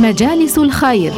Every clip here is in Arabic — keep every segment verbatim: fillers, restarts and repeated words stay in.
مجالس الخير،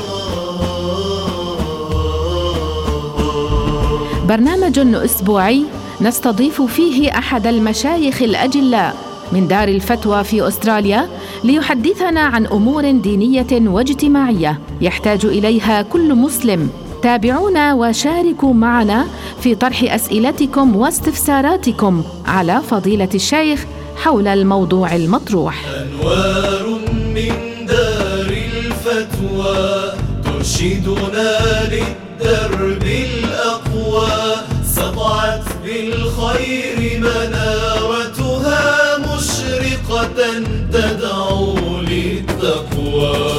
برنامج أسبوعي نستضيف فيه أحد المشايخ الأجلاء من دار الفتوى في أستراليا ليحدثنا عن أمور دينية واجتماعية يحتاج إليها كل مسلم. تابعونا وشاركوا معنا في طرح أسئلتكم واستفساراتكم على فضيلة الشيخ حول الموضوع المطروح. أنوار من دار الفتوى ترشدنا للدرب الأقوى، سطعت بالخير منارتها مشرقة تدعو للتقوى.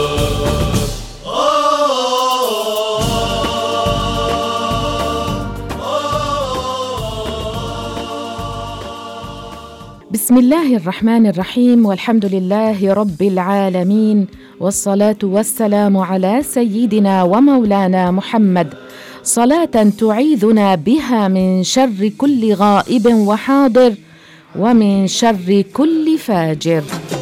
بسم الله الرحمن الرحيم، والحمد لله رب العالمين، والصلاة والسلام على سيدنا ومولانا محمد، صلاة تعيذنا بها من شر كل غائب وحاضر ومن شر كل فاجر.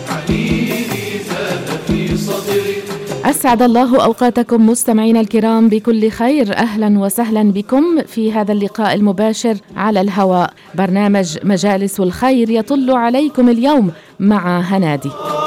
أسعد الله أوقاتكم مستمعين الكرام بكل خير، أهلا وسهلا بكم في هذا اللقاء المباشر على الهواء. برنامج مجالس الخير يطل عليكم اليوم مع هنادي.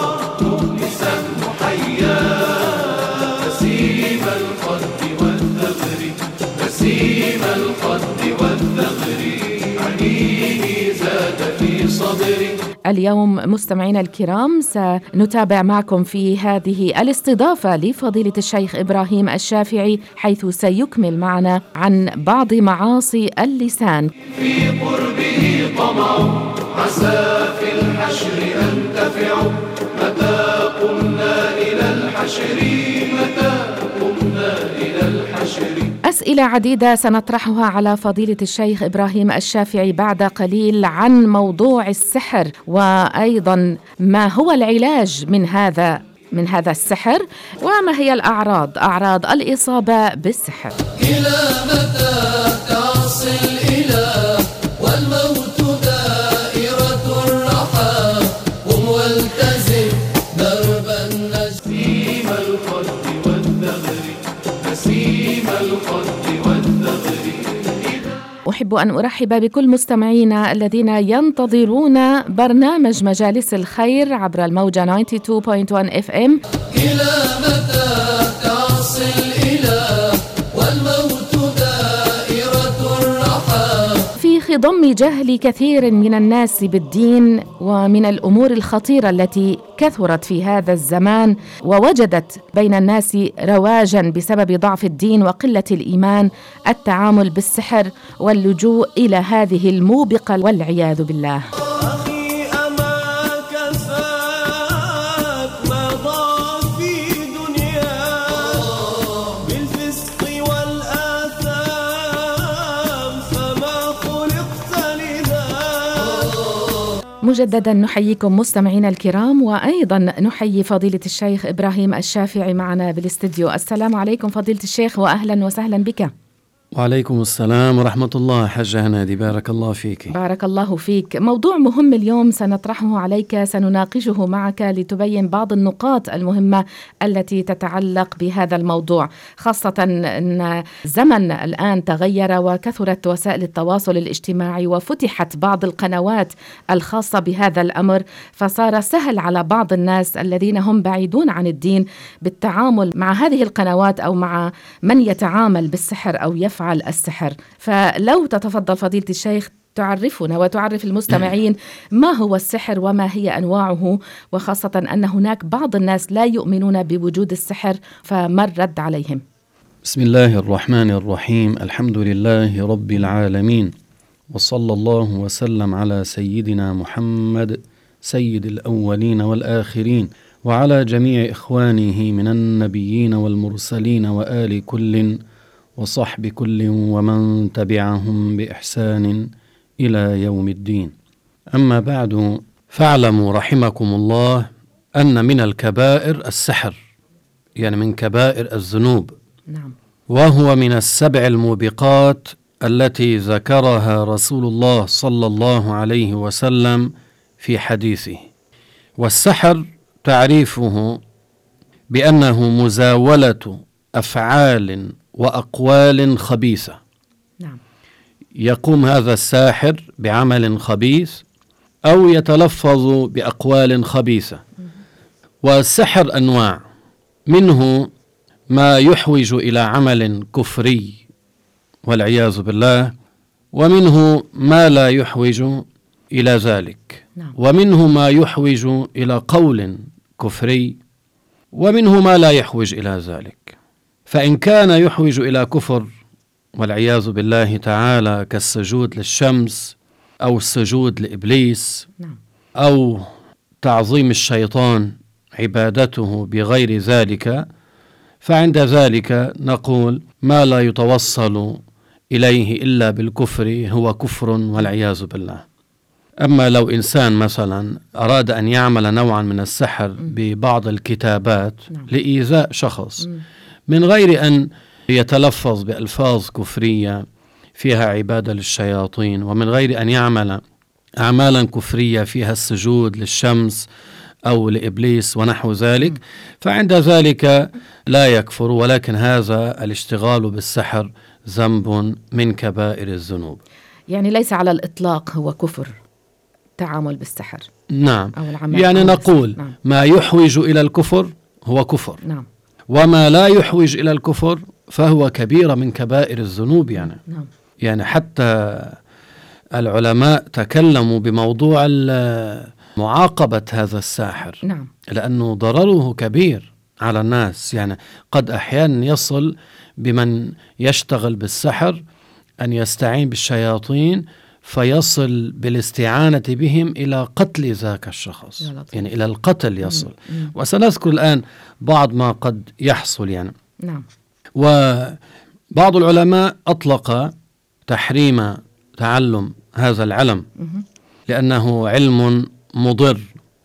اليوم مستمعينا الكرام سنتابع معكم في هذه الاستضافة لفضيلة الشيخ إبراهيم الشافعي، حيث سيكمل معنا عن بعض معاصي اللسان. في قربه طمع عسى في الحشر أن تفعوا، متى قمنا إلى الحشر متى قمنا إلى الحشر. أسئلة عديدة سنطرحها على فضيلة الشيخ إبراهيم الشافعي بعد قليل عن موضوع السحر، وأيضا ما هو العلاج من هذا من هذا السحر، وما هي الأعراض أعراض الإصابة بالسحر. إلى متى تعصي الإله والموت دائرة الرحى، قم والتزم درب النسيم الخد والثغر، نسيم الخد والثغر. أحب أن أرحب بكل مستمعينا الذين ينتظرون برنامج مجالس الخير عبر الموجة تسعة وتسعين فاصلة واحد إف إم. إلى متى تعصي الإله والموت دائرة الرحى. في خضم جهل كثير من الناس بالدين ومن الأمور الخطيرة التي كثرت في هذا الزمان ووجدت بين الناس رواجا بسبب ضعف الدين وقلة الإيمان، التعامل بالسحر واللجوء إلى هذه الموبقة والعياذ بالله. مجددا نحييكم مستمعينا الكرام، وأيضا نحيي فضيلة الشيخ إبراهيم الشافعي معنا بالاستديو. السلام عليكم فضيلة الشيخ، وأهلا وسهلا بك. وعليكم السلام ورحمة الله. حجة هنادي، بارك الله فيك. بارك الله فيك. موضوع مهم اليوم سنطرحه عليك، سنناقشه معك لتبين بعض النقاط المهمة التي تتعلق بهذا الموضوع، خاصة أن الزمن الآن تغير وكثرت وسائل التواصل الاجتماعي وفتحت بعض القنوات الخاصة بهذا الأمر، فصار سهل على بعض الناس الذين هم بعيدون عن الدين بالتعامل مع هذه القنوات أو مع من يتعامل بالسحر أو يفعل السحر. فلو تتفضل فضيلة الشيخ تعرفنا وتعرف المستمعين ما هو السحر وما هي أنواعه، وخاصة أن هناك بعض الناس لا يؤمنون بوجود السحر، فما الرد عليهم؟ بسم الله الرحمن الرحيم، الحمد لله رب العالمين، وصلى الله وسلم على سيدنا محمد سيد الأولين والآخرين، وعلى جميع إخوانه من النبيين والمرسلين وآل كل وصحب كل ومن تبعهم بإحسان إلى يوم الدين. أما بعد، فاعلموا رحمكم الله أن من الكبائر السحر، يعني من كبائر الذنوب. نعم. وهو من السبع الموبقات التي ذكرها رسول الله صلى الله عليه وسلم في حديثه. والسحر تعريفه بأنه مزاولة أفعال وأقوال خبيثة. نعم. يقوم هذا الساحر بعمل خبيث أو يتلفظ بأقوال خبيثة. والسحر أنواع، منه ما يحوج إلى عمل كفري والعياذ بالله، ومنه ما لا يحوج إلى ذلك، نعم. ومنه ما يحوج إلى قول كفري، ومنه ما لا يحوج إلى ذلك. فإن كان يحوج إلى كفر والعياذ بالله تعالى كالسجود للشمس أو السجود لإبليس، نعم. أو تعظيم الشيطان عبادته بغير ذلك، فعند ذلك نقول ما لا يتوصل إليه إلا بالكفر هو كفر والعياذ بالله. أما لو إنسان مثلا أراد أن يعمل نوعا من السحر ببعض الكتابات نعم. لإيذاء شخص من غير أن يتلفظ بألفاظ كفرية فيها عبادة للشياطين، ومن غير أن يعمل أعمالا كفرية فيها السجود للشمس أو لإبليس ونحو ذلك، فعند ذلك لا يكفر، ولكن هذا الاشتغال بالسحر ذنب من كبائر الذنوب. يعني ليس على الإطلاق هو كفر التعامل بالسحر. نعم. أو العمل يعني نقول نعم. ما يحوج إلى الكفر هو كفر، نعم. وما لا يحوج إلى الكفر فهو كبيرة من كبائر الذنوب. يعني نعم. يعني حتى العلماء تكلموا بموضوع معاقبة هذا الساحر، نعم. لأنه ضرره كبير على الناس. يعني قد أحيانا يصل بمن يشتغل بالسحر أن يستعين بالشياطين فيصل بالاستعانة بهم إلى قتل ذاك الشخص، يعني إلى القتل يصل. مم. وسنذكر الآن بعض ما قد يحصل. يعني نعم. وبعض العلماء أطلق تحريم تعلم هذا العلم مم. لأنه علم مضر،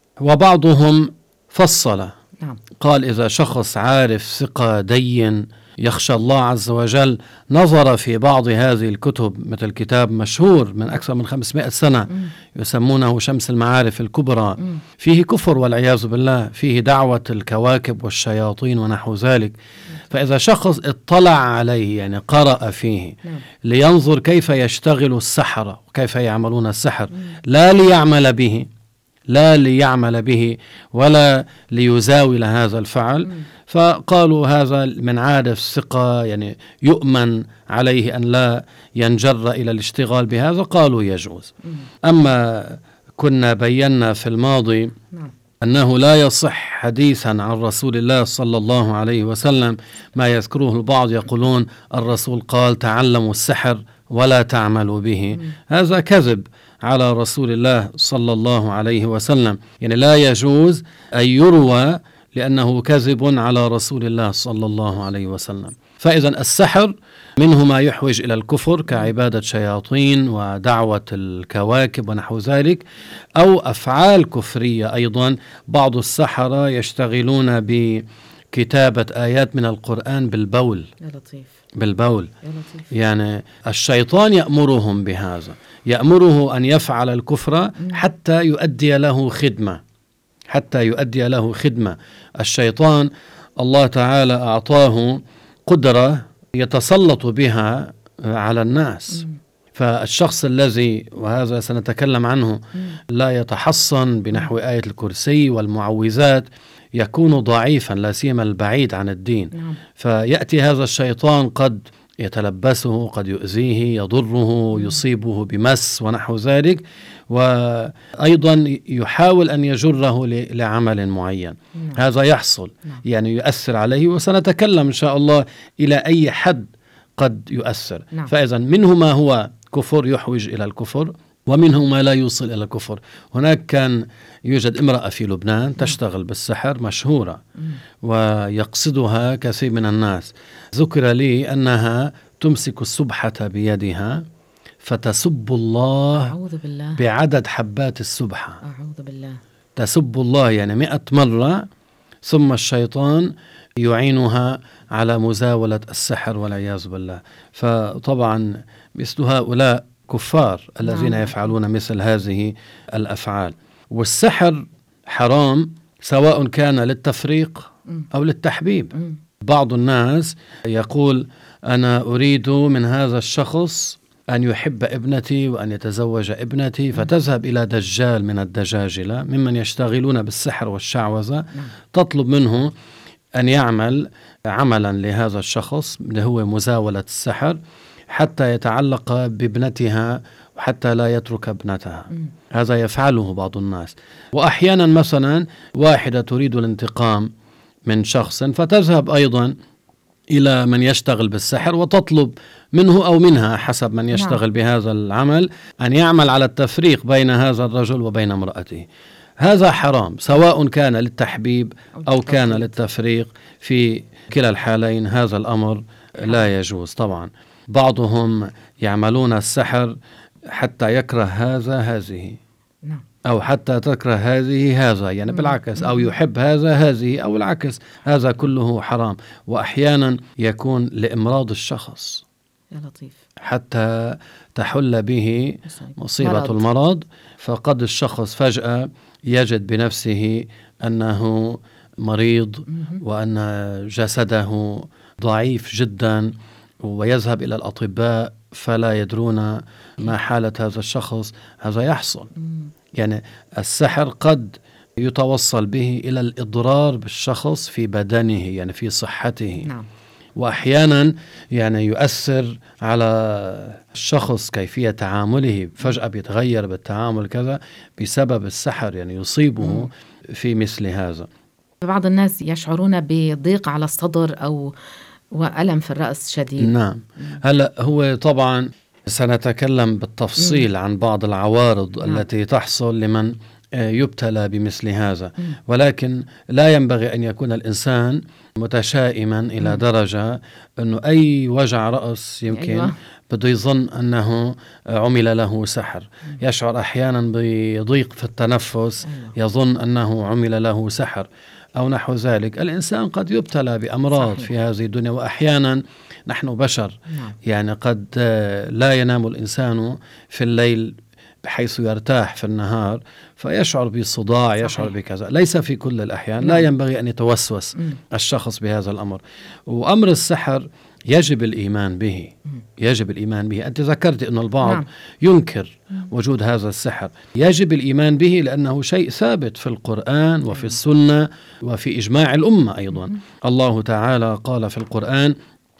وبعضهم فصل، نعم. قال إذا شخص عارف ثقة دين يخشى الله عز وجل نظر في بعض هذه الكتب، مثل كتاب مشهور من أكثر من خمسمائة سنة مم. يسمونه شمس المعارف الكبرى، مم. فيه كفر والعياذ بالله، فيه دعوة الكواكب والشياطين ونحو ذلك. فإذا شخص اطلع عليه، يعني قرأ فيه، نعم. لينظر كيف يشتغل السحرة وكيف يعملون السحر، لا ليعمل به لا ليعمل به ولا ليزاول هذا الفعل، مم. فقالوا هذا من عادة الثقة، يعني يؤمن عليه أن لا ينجر إلى الاشتغال بهذا، قالوا يجوز. مم. أما كنا بينا في الماضي نعم. أنه لا يصح حديثا عن رسول الله صلى الله عليه وسلم ما يذكره البعض، يقولون الرسول قال تعلموا السحر ولا تعملوا به. مم. هذا كذب على رسول الله صلى الله عليه وسلم، يعني لا يجوز أن يروى لأنه كذب على رسول الله صلى الله عليه وسلم. فإذا السحر منه ما يحوج إلى الكفر كعبادة شياطين ودعوة الكواكب ونحو ذلك، أو أفعال كفرية أيضا. بعض السحرة يشتغلون بكتابة آيات من القرآن بالبول. يا لطيف. بالبول يا لطيف. يعني الشيطان يأمرهم بهذا، يأمره أن يفعل الكفر حتى يؤدي له خدمة حتى يؤدي له خدمة. الشيطان الله تعالى أعطاه قدرة يتسلط بها على الناس. فالشخص الذي، وهذا سنتكلم عنه، لا يتحصن بنحو آية الكرسي والمعوذات يكون ضعيفا، لا سيما البعيد عن الدين. نعم. فيأتي هذا الشيطان قد يتلبسه، قد يؤذيه، يضره، يصيبه بمس ونحو ذلك، وأيضا يحاول أن يجره لعمل معين. نعم. هذا يحصل، نعم. يعني يؤثر عليه، وسنتكلم إن شاء الله إلى أي حد قد يؤثر. نعم. فإذا منه ما هو كفر يحوج إلى الكفر، ومنه ما لا يوصل إلى الكفر. هناك كان يوجد امرأة في لبنان تشتغل بالسحر مشهورة، ويقصدها كثير من الناس. ذكر لي أنها تمسك السبحة بيدها فتسب الله أعوذ بالله. بعدد حبات السبحة. أعوذ بالله. تسب الله يعني مئة مرة، ثم الشيطان يعينها على مزاولة السحر والعياذ بالله. فطبعا مثل هؤلاء كفار الذين نعم. يفعلون مثل هذه الأفعال. والسحر حرام سواء كان للتفريق أو للتحبيب. بعض الناس يقول أنا أريد من هذا الشخص أن يحب ابنتي وأن يتزوج ابنتي، فتذهب إلى دجال من الدجاجلة ممن يشتغلون بالسحر والشعوذة، تطلب منه أن يعمل عملا لهذا الشخص اللي هو مزاولة السحر حتى يتعلق بابنتها وحتى لا يترك ابنتها. هذا يفعله بعض الناس. وأحيانا مثلا واحدة تريد الانتقام من شخص، فتذهب أيضا إلى من يشتغل بالسحر وتطلب منه أو منها حسب من يشتغل نعم. بهذا العمل أن يعمل على التفريق بين هذا الرجل وبين امرأته. هذا حرام، سواء كان للتحبيب أو كان للتفريق. في كلا الحالين هذا الأمر لا يجوز. طبعا بعضهم يعملون السحر حتى يكره هذا هذه، أو حتى تكره هذه هذا، يعني بالعكس، أو يحب هذا هذه، أو العكس. هذا كله حرام. وأحيانا يكون لإمراض الشخص يا لطيف حتى تحل به مصيبة مرض. المرض. فقد الشخص فجأة يجد بنفسه أنه مريض وأن جسده ضعيف جدا، ويذهب إلى الأطباء فلا يدرون ما حالة هذا الشخص. هذا يحصل. يعني السحر قد يتوصل به إلى الإضرار بالشخص في بدنه، يعني في صحته. نعم. وأحيانا يعني يؤثر على الشخص كيفية تعامله، فجأة بيتغير بالتعامل كذا بسبب السحر، يعني يصيبه مم. في مثل هذا. بعض الناس يشعرون بضيق على الصدر أو وألم في الرأس شديد. نعم. هلأ هو طبعا سنتكلم بالتفصيل عن بعض العوارض نعم. التي تحصل لمن يبتلى بمثل هذا، ولكن لا ينبغي أن يكون الإنسان متشائما إلى درجة أنه أي وجع رأس يمكن أيوة. بده يظن أنه عمل له سحر. يشعر أحيانا بضيق في التنفس، يظن أنه عمل له سحر أو نحو ذلك. الإنسان قد يبتلى بأمراض صحيح. في هذه الدنيا، وأحيانا نحن بشر نعم. يعني قد لا ينام الإنسان في الليل بحيث يرتاح في النهار، فيشعر بالصداع صحيح. يشعر بكذا. ليس في كل الأحيان. لا ينبغي أن يتوسوس م. الشخص بهذا الأمر. وأمر السحر يجب الإيمان به، يجب الإيمان به. أنت ذكرت أن البعض نعم. ينكر وجود هذا السحر. يجب الإيمان به لأنه شيء ثابت في القرآن وفي السنة وفي إجماع الأمة أيضا. الله تعالى قال في القرآن: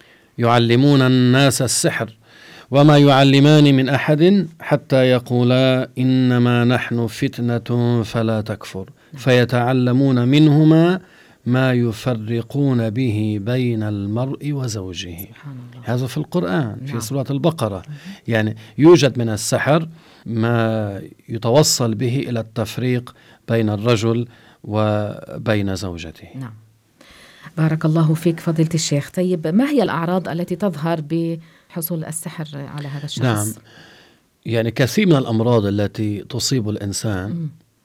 يعلمون الناس السحر وما يعلمان من أحد حتى يقولا إنما نحن فتنة فلا تكفر فيتعلمون منهما ما يفرقون به بين المرء وزوجه. هذا في القرآن في سورة البقرة. يعني يوجد من السحر ما يتوصل به إلى التفريق بين الرجل وبين زوجته. نعم. بارك الله فيك فضيلة الشيخ. طيب ما هي الأعراض التي تظهر بحصول السحر على هذا الشخص؟ نعم، يعني كثير من الأمراض التي تصيب الإنسان م.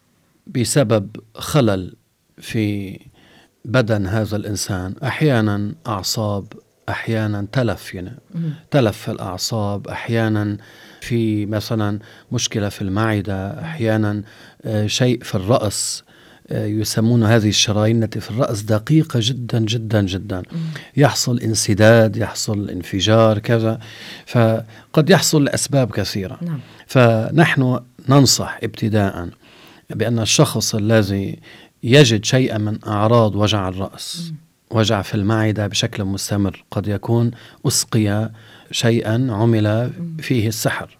بسبب خلل في بدن هذا الإنسان. أحيانا أعصاب، أحيانا تلف، يعني م. تلف في الأعصاب، أحيانا في مثلا مشكلة في المعدة، أحيانا شيء في الرأس، يسمون هذه الشرايين التي في الرأس دقيقة جدا جدا جدا، يحصل انسداد، يحصل انفجار كذا، فقد يحصل لأسباب كثيرة. نعم. فنحن ننصح ابتداء بأن الشخص الذي يجد شيئا من أعراض وجع الرأس، وجع في المعدة بشكل مستمر، قد يكون أسقي شيئا عمل فيه السحر،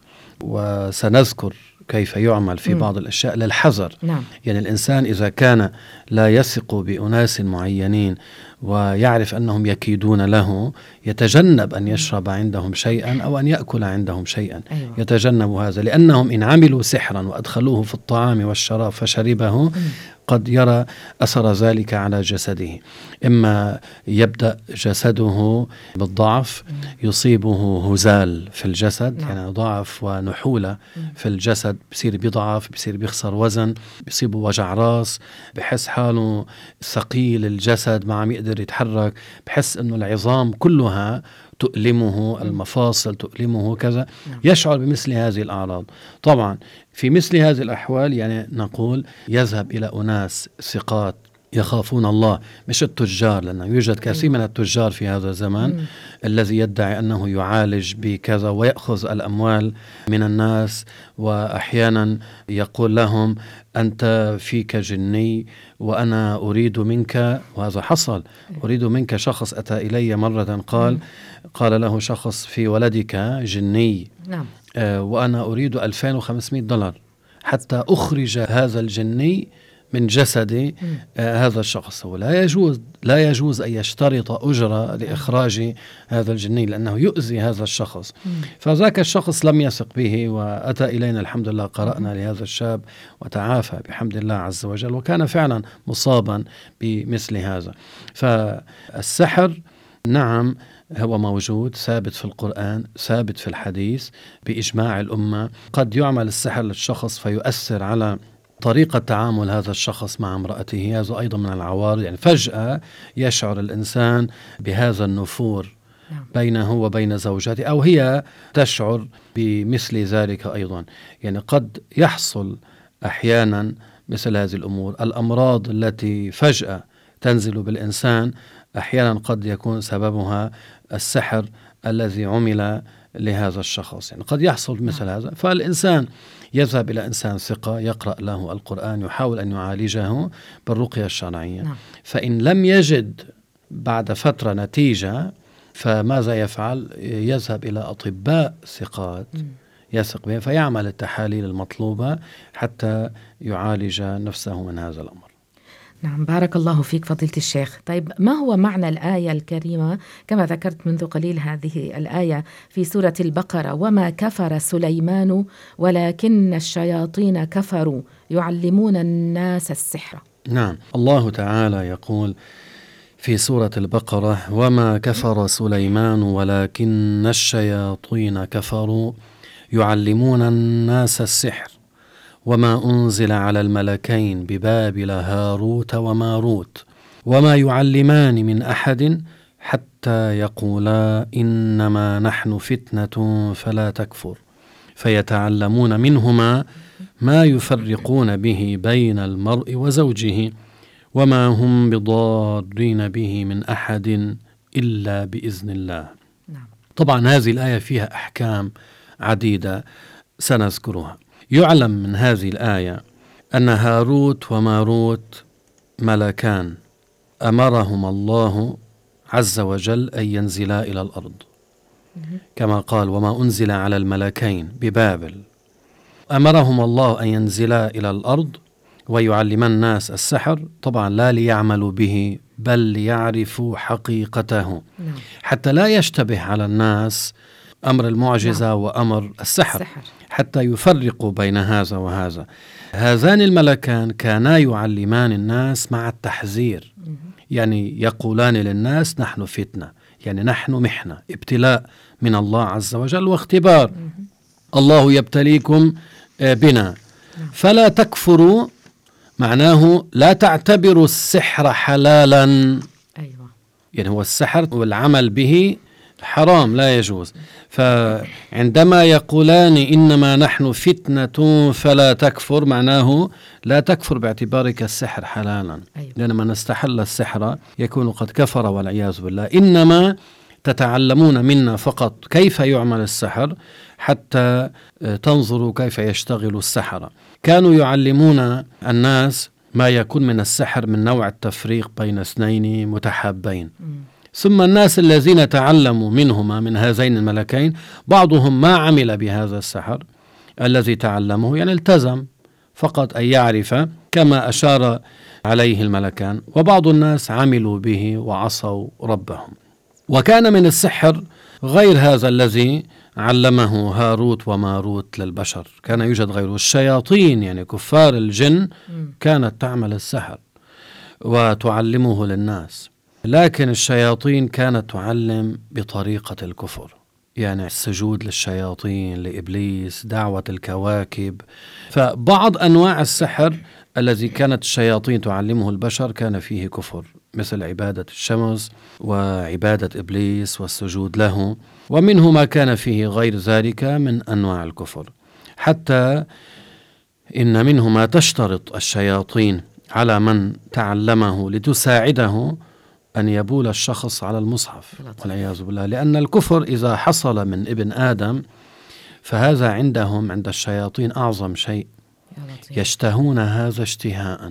وسنذكر كيف يعمل في م. بعض الأشياء للحذر. نعم. يعني الإنسان إذا كان لا يثق بأناس معينين ويعرف أنهم يكيدون له، يتجنب أن يشرب عندهم شيئا أو أن يأكل عندهم شيئا. أيوة. يتجنب هذا، لأنهم إن عملوا سحرا وأدخلوه في الطعام والشراب فشربه م. قد يرى أثر ذلك على جسده. إما يبدأ جسده بالضعف، يصيبه هزال في الجسد، نعم. يعني ضعف ونحولة في الجسد، بصير بيضعف، بصير بيخسر وزن، بيصيبه وجع راس، بحس حاله ثقيل الجسد، ما عم يقدر يتحرك، بحس أنه العظام كلها تؤلمه، المفاصل تؤلمه كذا، يشعر بمثل هذه الأعراض. طبعا في مثل هذه الأحوال يعني نقول يذهب إلى أناس ثقات يخافون الله، مش التجار، لأنه يوجد كثير أيوة. من التجار في هذا الزمان مم. الذي يدعي أنه يعالج بكذا ويأخذ الأموال من الناس، وأحيانا يقول لهم أنت فيك جني وأنا أريد منك، وهذا حصل، أريد منك. شخص أتى إلي مرة قال مم. قال له شخص في ولدك جني، نعم. آه وأنا أريد ألفين وخمسمائة دولار حتى أخرج هذا الجني من جسد آه هذا الشخص. ولا يجوز لا يجوز أن يشترط أجرة لإخراج هذا الجني، لأنه يؤذي هذا الشخص. مم. فذاك الشخص لم يثق به وأتى إلينا، الحمد لله قرأنا لهذا الشاب وتعافى بحمد الله عز وجل، وكان فعلا مصابا بمثل هذا. فالسحر نعم هو موجود، ثابت في القرآن، ثابت في الحديث بإجماع الأمة. قد يعمل السحر للشخص فيؤثر على طريقة تعامل هذا الشخص مع امرأته، هذا أيضا من العوارض. يعني فجأة يشعر الإنسان بهذا النفور بينه وبين زوجته، أو هي تشعر بمثل ذلك أيضا. يعني قد يحصل أحيانا مثل هذه الأمور. الأمراض التي فجأة تنزل بالإنسان أحيانا قد يكون سببها السحر الذي عمل لهذا الشخص. يعني قد يحصل مثل هذا، فالإنسان يذهب إلى إنسان ثقة يقرأ له القرآن، يحاول أن يعالجه بالرقية الشرعية. نعم. فإن لم يجد بعد فترة نتيجة، فماذا يفعل؟ يذهب إلى أطباء ثقات يثق بهم فيعمل التحاليل المطلوبة حتى يعالج نفسه من هذا الأمر. نعم، بارك الله فيك فضيلة الشيخ. طيب، ما هو معنى الآية الكريمة كما ذكرت منذ قليل، هذه الآية في سورة البقرة: وما كفر سليمان ولكن الشياطين كفروا يعلمون الناس السحر؟ نعم، الله تعالى يقول في سورة البقرة: وما كفر سليمان ولكن الشياطين كفروا يعلمون الناس السحر وما أنزل على الملكين ببابل هاروت وماروت وما يعلمان من أحد حتى يقولا إنما نحن فتنة فلا تكفر فيتعلمون منهما ما يفرقون به بين المرء وزوجه وما هم بضارين به من أحد إلا بإذن الله. طبعا هذه الآية فيها أحكام عديدة سنذكرها. يعلم من هذه الآية أن هاروت وماروت ملكان أمرهم الله عز وجل أن ينزلا إلى الأرض، كما قال: وما أنزل على الملكين ببابل. أمرهم الله أن ينزلا إلى الأرض ويعلم الناس السحر، طبعا لا ليعملوا به بل ليعرفوا حقيقته، حتى لا يشتبه على الناس أمر المعجزة وأمر السحر، حتى يفرقوا بين هذا وهذا. هذان الملكان كانا يعلمان الناس مع التحذير، يعني يقولان للناس: نحن فتنة، يعني نحن محنة، ابتلاء من الله عز وجل واختبار، الله يبتليكم بنا فلا تكفروا، معناه لا تعتبروا السحر حلالا. أيوة. يعني هو السحر والعمل به حرام، لا يجوز. فعندما يقولان إنما نحن فتنة فلا تكفر، معناه لا تكفر باعتبارك السحر حلالا. أيوة. لأن من استحل السحر يكون قد كفر والعياذ بالله. إنما تتعلمون منا فقط كيف يعمل السحر حتى تنظروا كيف يشتغل السحرة. كانوا يعلمون الناس ما يكون من السحر من نوع التفريق بين اثنين متحابين. م. ثم الناس الذين تعلموا منهما من هذين الملكين بعضهم ما عمل بهذا السحر الذي تعلمه، يعني التزم فقط أن يعرف كما أشار عليه الملكان، وبعض الناس عملوا به وعصوا ربهم. وكان من السحر غير هذا الذي علمه هاروت وماروت للبشر، كان يوجد غيره. الشياطين يعني كفار الجن كانت تعمل السحر وتعلمه للناس، لكن الشياطين كانت تعلم بطريقة الكفر، يعني السجود للشياطين، لإبليس، دعوة الكواكب. فبعض أنواع السحر الذي كانت الشياطين تعلمه البشر كان فيه كفر، مثل عبادة الشمس وعبادة إبليس والسجود له، ومنه ما كان فيه غير ذلك من أنواع الكفر. حتى إن منه ما تشترط الشياطين على من تعلمه لتساعده أن يبول الشخص على المصحف والعياذ بالله. لأن الكفر إذا حصل من ابن آدم فهذا عندهم عند الشياطين أعظم شيء، يشتهون هذا اشتهاء.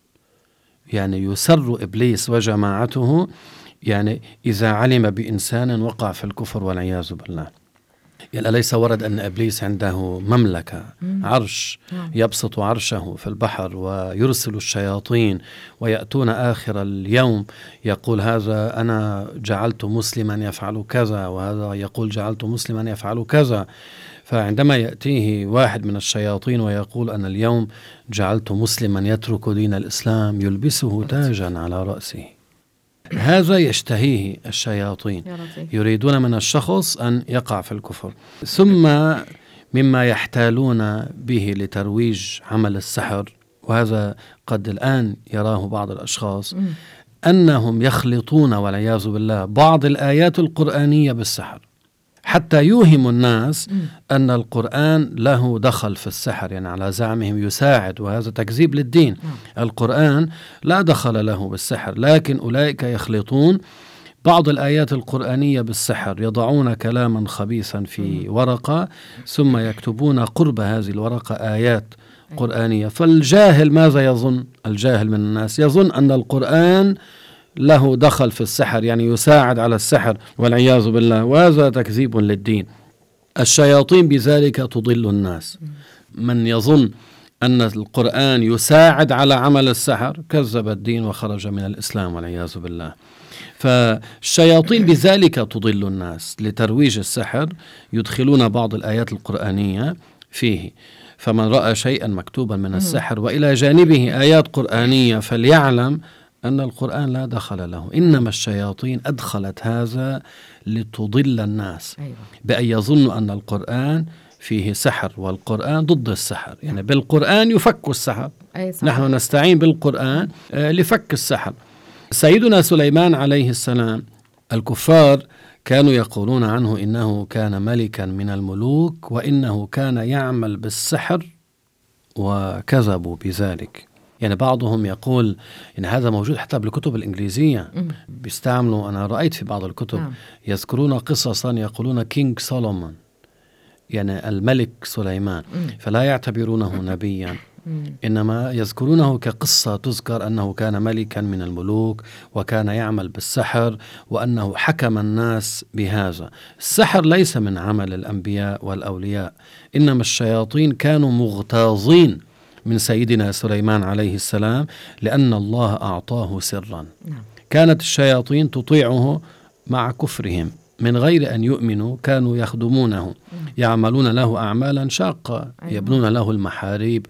يعني يسر إبليس وجماعته يعني إذا علم بإنسان وقع في الكفر والعياذ بالله. يعني أليس ورد أن إبليس عنده مملكة عرش يبسط عرشه في البحر ويرسل الشياطين ويأتون آخر اليوم يقول هذا أنا جعلت مسلما يفعل كذا، وهذا يقول جعلت مسلما يفعل كذا. فعندما يأتيه واحد من الشياطين ويقول أنا اليوم جعلت مسلما يترك دين الإسلام يلبسه تاجا على رأسه. هذا يشتهيه الشياطين، يريدون من الشخص أن يقع في الكفر. ثم مما يحتالون به لترويج عمل السحر، وهذا قد الآن يراه بعض الأشخاص، أنهم يخلطون والعياذ بالله بعض الآيات القرآنية بالسحر حتى يوهم الناس أن القرآن له دخل في السحر، يعني على زعمهم يساعد، وهذا تكذيب للدين. القرآن لا دخل له بالسحر، لكن أولئك يخلطون بعض الآيات القرآنية بالسحر، يضعون كلاما خبيثا في ورقة ثم يكتبون قرب هذه الورقة آيات قرآنية. فالجاهل ماذا يظن؟ الجاهل من الناس يظن أن القرآن له دخل في السحر، يعني يساعد على السحر والعياذ بالله، وهذا تكذيب للدين. الشياطين بذلك تضل الناس. من يظن أن القرآن يساعد على عمل السحر كذب الدين وخرج من الإسلام والعياذ بالله. فالشياطين بذلك تضل الناس. لترويج السحر يدخلون بعض الآيات القرآنية فيه، فمن رأى شيئا مكتوبا من السحر وإلى جانبه آيات قرآنية فليعلم أن القرآن لا دخل له. إنما الشياطين أدخلت هذا لتضل الناس بأن يظنوا أن القرآن فيه سحر، والقرآن ضد السحر. يعني بالقرآن يفك السحر، نحن نستعين بالقرآن لفك السحر. سيدنا سليمان عليه السلام الكفار كانوا يقولون عنه إنه كان ملكا من الملوك وإنه كان يعمل بالسحر، وكذبوا بذلك. يعني بعضهم يقول إن هذا موجود حتى بالكتب الإنجليزية، بيستعملوا، أنا رأيت في بعض الكتب نعم. يذكرون قصصا يقولون كينج سولومون، يعني الملك سليمان، مم. فلا يعتبرونه نبيا، مم. إنما يذكرونه كقصة تذكر أنه كان ملكا من الملوك وكان يعمل بالسحر وأنه حكم الناس بهذا. السحر ليس من عمل الأنبياء والأولياء، إنما الشياطين كانوا مغتاظين من سيدنا سليمان عليه السلام لأن الله أعطاه سرا. كانت الشياطين تطيعه مع كفرهم من غير أن يؤمنوا، كانوا يخدمونه، يعملون له أعمالا شاقة، يبنون له المحاريب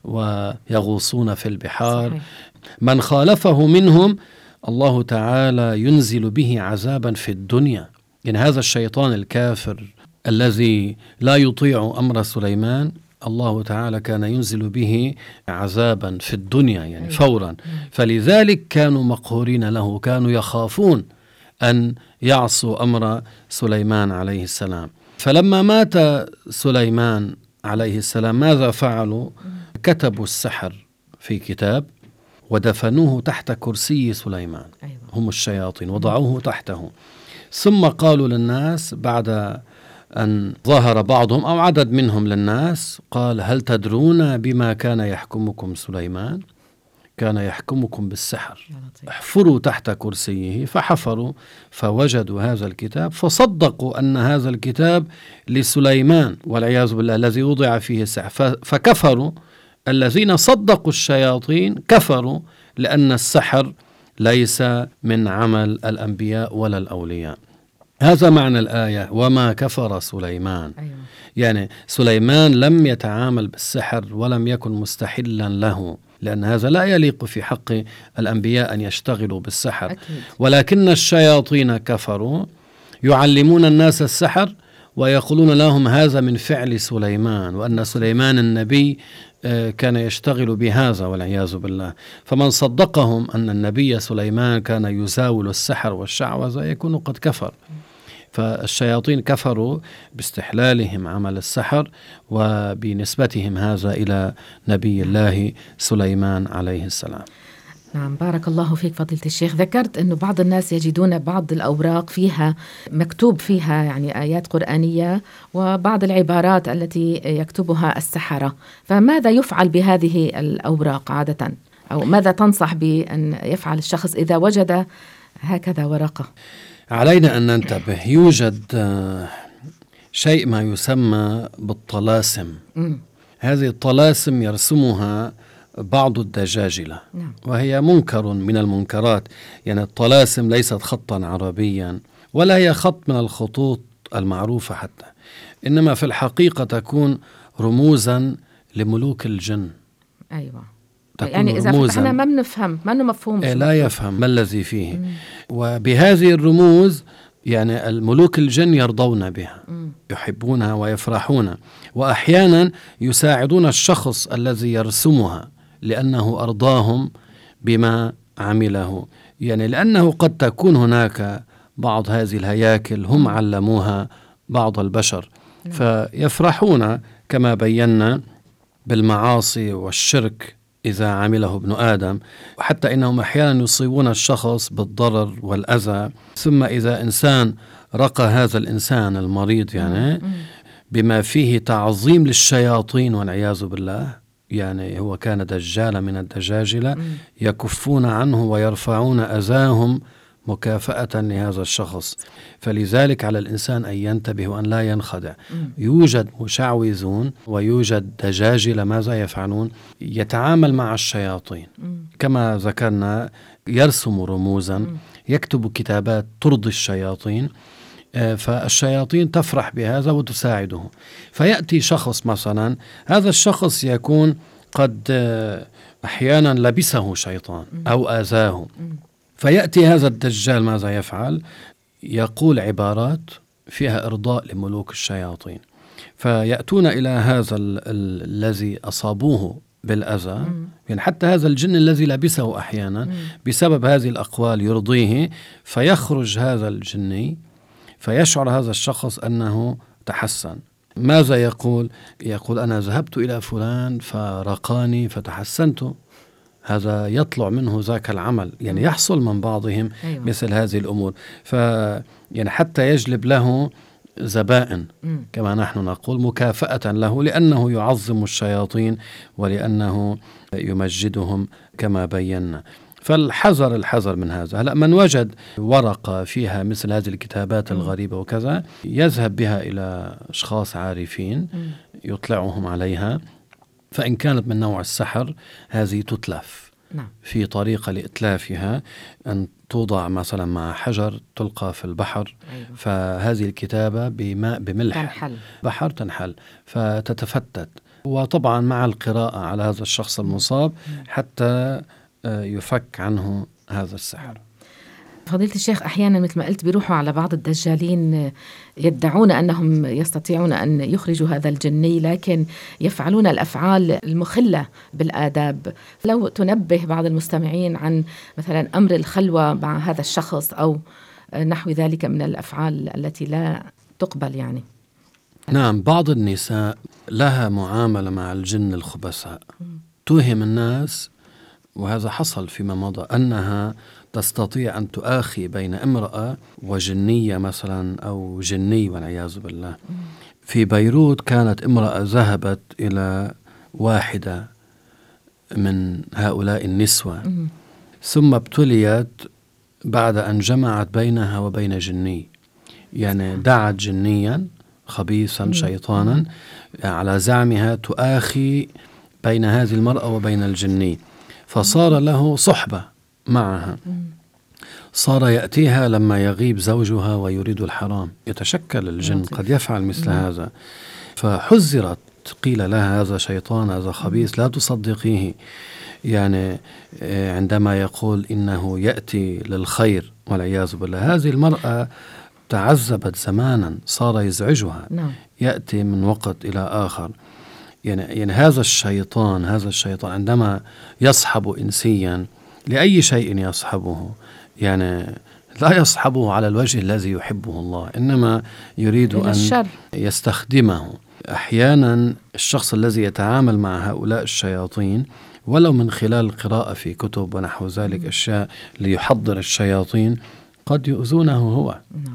ويغوصون في البحار. من خالفه منهم الله تعالى ينزل به عذابا في الدنيا. إن هذا الشيطان الكافر الذي لا يطيع أمر سليمان الله تعالى كان ينزل به عذابا في الدنيا يعني فورا. فلذلك كانوا مقهورين له، كانوا يخافون أن يعصوا أمر سليمان عليه السلام. فلما مات سليمان عليه السلام ماذا فعلوا؟ كتبوا السحر في كتاب ودفنوه تحت كرسي سليمان، هم الشياطين وضعوه تحته. ثم قالوا للناس بعد أن ظهر بعضهم أو عدد منهم للناس، قال هل تدرون بما كان يحكمكم سليمان؟ كان يحكمكم بالسحر. احفروا تحت كرسيه. فحفروا فوجدوا هذا الكتاب، فصدقوا أن هذا الكتاب لسليمان والعياذ بالله الذي وضع فيه السحر. فكفروا الذين صدقوا الشياطين، كفروا لأن السحر ليس من عمل الأنبياء ولا الأولياء. هذا معنى الآية وما كفر سليمان. أيوة. يعني سليمان لم يتعامل بالسحر ولم يكن مستحلا له، لأن هذا لا يليق في حق الأنبياء أن يشتغلوا بالسحر. أكيد. ولكن الشياطين كفروا يعلمون الناس السحر ويقولون لهم هذا من فعل سليمان، وأن سليمان النبي كان يشتغل بهذا والعياذ بالله. فمن صدقهم أن النبي سليمان كان يزاول السحر والشعوذة يكون قد كفر. فالشياطين كفروا باستحلالهم عمل السحر وبنسبتهم هذا إلى نبي الله سليمان عليه السلام. نعم، بارك الله فيك فضيلة الشيخ. ذكرت أنه بعض الناس يجدون بعض الأوراق فيها مكتوب فيها يعني آيات قرآنية وبعض العبارات التي يكتبها السحرة، فماذا يفعل بهذه الأوراق عادة؟ أو ماذا تنصح بأن يفعل الشخص إذا وجد هكذا ورقة؟ علينا أن ننتبه. يوجد شيء ما يسمى بالطلاسم. م. هذه الطلاسم يرسمها بعض الدجاجلة. نعم. وهي منكر من المنكرات. يعني الطلاسم ليست خطا عربيا ولا هي خط من الخطوط المعروفة حتى، إنما في الحقيقة تكون رموزا لملوك الجن. أيوة، يعني إذا فتحنا ما بنفهم، ما أنه مفهوم، إيه لا يفهم ما الذي فيه. مم. وبهذه الرموز يعني الملوك الجن يرضون بها، مم. يحبونها ويفرحون، وأحيانا يساعدون الشخص الذي يرسمها لأنه أرضاهم بما عمله. يعني لأنه قد تكون هناك بعض هذه الهياكل هم علموها بعض البشر، مم. فيفرحون كما بينا بالمعاصي والشرك إذا عمله ابن آدم، وحتى إنهم أحيانا يصيبون الشخص بالضرر والأذى. ثم إذا إنسان رقى هذا الإنسان المريض يعني بما فيه تعظيم للشياطين والعياذ بالله، يعني هو كان دجال من الدجاجلة، يكفون عنه ويرفعون أذاهم مكافأة لهذا الشخص. فلذلك على الإنسان أن ينتبه وأن لا ينخدع. يوجد مشعوذون ويوجد دجاجلة، ماذا يفعلون؟ يتعامل مع الشياطين كما ذكرنا، يرسم رموزا، يكتب كتابات ترضي الشياطين، فالشياطين تفرح بهذا وتساعده. فيأتي شخص مثلا، هذا الشخص يكون قد أحيانا لبسه شيطان أو آذاه، فيأتي هذا الدجال ماذا يفعل؟ يقول عبارات فيها إرضاء لملوك الشياطين، فيأتون إلى هذا الذي أصابوه بالأذى، يعني حتى هذا الجن الذي لبسه أحيانا مم. بسبب هذه الأقوال يرضيه، فيخرج هذا الجني فيشعر هذا الشخص أنه تحسن. ماذا يقول؟ يقول أنا ذهبت إلى فلان فرقاني فتحسنت. هذا يطلع منه ذاك العمل، يعني يحصل من بعضهم أيوة. مثل هذه الأمور، ف يعني حتى يجلب له زبائن مم. كما نحن نقول مكافأة له، لأنه يعظم الشياطين ولأنه يمجدهم كما بينا. فالحذر الحذر من هذا. هلأ من وجد ورقة فيها مثل هذه الكتابات الغريبة وكذا، يذهب بها إلى أشخاص عارفين يطلعهم عليها، فإن كانت من نوع السحر هذه تتلف. نعم. في طريقة لإتلافها أن توضع مثلا مع حجر تلقى في البحر. أيوة. فهذه الكتابة بماء بملح تنحل. بحر تنحل فتتفتت، وطبعا مع القراءة على هذا الشخص المصاب حتى يفك عنه هذا السحر. فضيلة الشيخ، أحيانا مثل ما قلت بيروحوا على بعض الدجالين يدعون أنهم يستطيعون أن يخرجوا هذا الجني، لكن يفعلون الأفعال المخلة بالآداب. لو تنبه بعض المستمعين عن مثلا أمر الخلوة مع هذا الشخص أو نحو ذلك من الأفعال التي لا تقبل يعني. نعم، بعض النساء لها معاملة مع الجن الخبثاء، توهم الناس، وهذا حصل فيما مضى، أنها تستطيع أن تؤاخي بين امرأة وجنية مثلا أو جني والعياذ بالله. في بيروت كانت امرأة ذهبت إلى واحدة من هؤلاء النسوة ثم ابتليت بعد أن جمعت بينها وبين جني، يعني دعت جنيا خبيثا شيطانا على زعمها تؤاخي بين هذه المرأة وبين الجني، فصار له صحبة معها، صار يأتيها لما يغيب زوجها ويريد الحرام، يتشكل الجن قد يفعل مثل هذا، فحذرت، قيل لها هذا شيطان، هذا خبيث، لا تصدقيه، يعني عندما يقول إنه يأتي للخير والعياذ بالله. هذه المرأة تعذبت زمانا، صار يزعجها، يأتي من وقت إلى آخر. يعني, يعني هذا الشيطان هذا الشيطان عندما يصحب إنسيا لأي شيء يصحبه، يعني لا يصحبه على الوجه الذي يحبه الله، إنما يريد أن الشر. يستخدمه. أحيانا الشخص الذي يتعامل مع هؤلاء الشياطين ولو من خلال القراءة في كتب ونحو ذلك أشياء ليحضر الشياطين قد يؤذونه هو.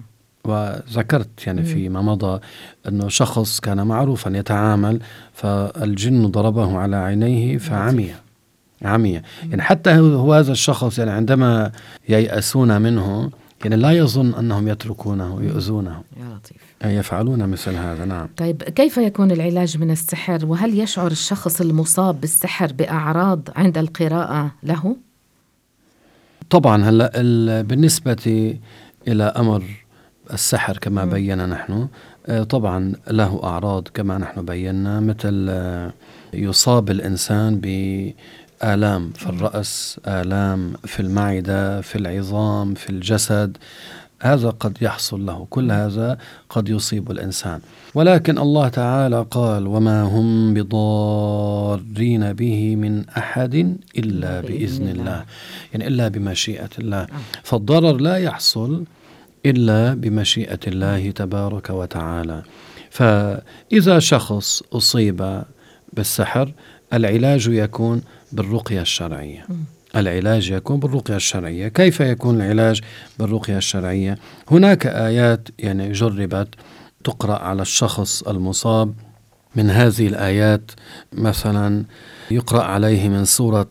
وذكرت يعني فيما مضى أنه شخص كان معروفا يتعامل فالجن ضربه على عينيه فعمي عمي يعني حتى هو هذا الشخص يعني عندما ييأسون منه يعني لا يظن أنهم يتركونه يؤذونه، يا لطيف. يفعلون مثل هذا. نعم. طيب كيف يكون العلاج من السحر؟ وهل يشعر الشخص المصاب بالسحر بأعراض عند القراءة له؟ طبعا هلا بالنسبة إلى أمر السحر كما بينا نحن طبعا له أعراض كما نحن بينا، مثل يصاب الإنسان بآلام في الرأس، آلام في المعدة، في العظام، في الجسد، هذا قد يحصل له، كل هذا قد يصيب الإنسان. ولكن الله تعالى قال وما هم بضارين به من أحد إلا بإذن الله، يعني إلا بمشيئة الله. فالضرر لا يحصل إلا بمشيئة الله تبارك وتعالى. فإذا شخص أصيب بالسحر العلاج يكون بالرقية الشرعية. العلاج يكون بالرقية الشرعية. كيف يكون العلاج بالرقية الشرعية؟ هناك آيات يعني جربت تقرأ على الشخص المصاب. من هذه الآيات مثلا يقرأ عليه من سورة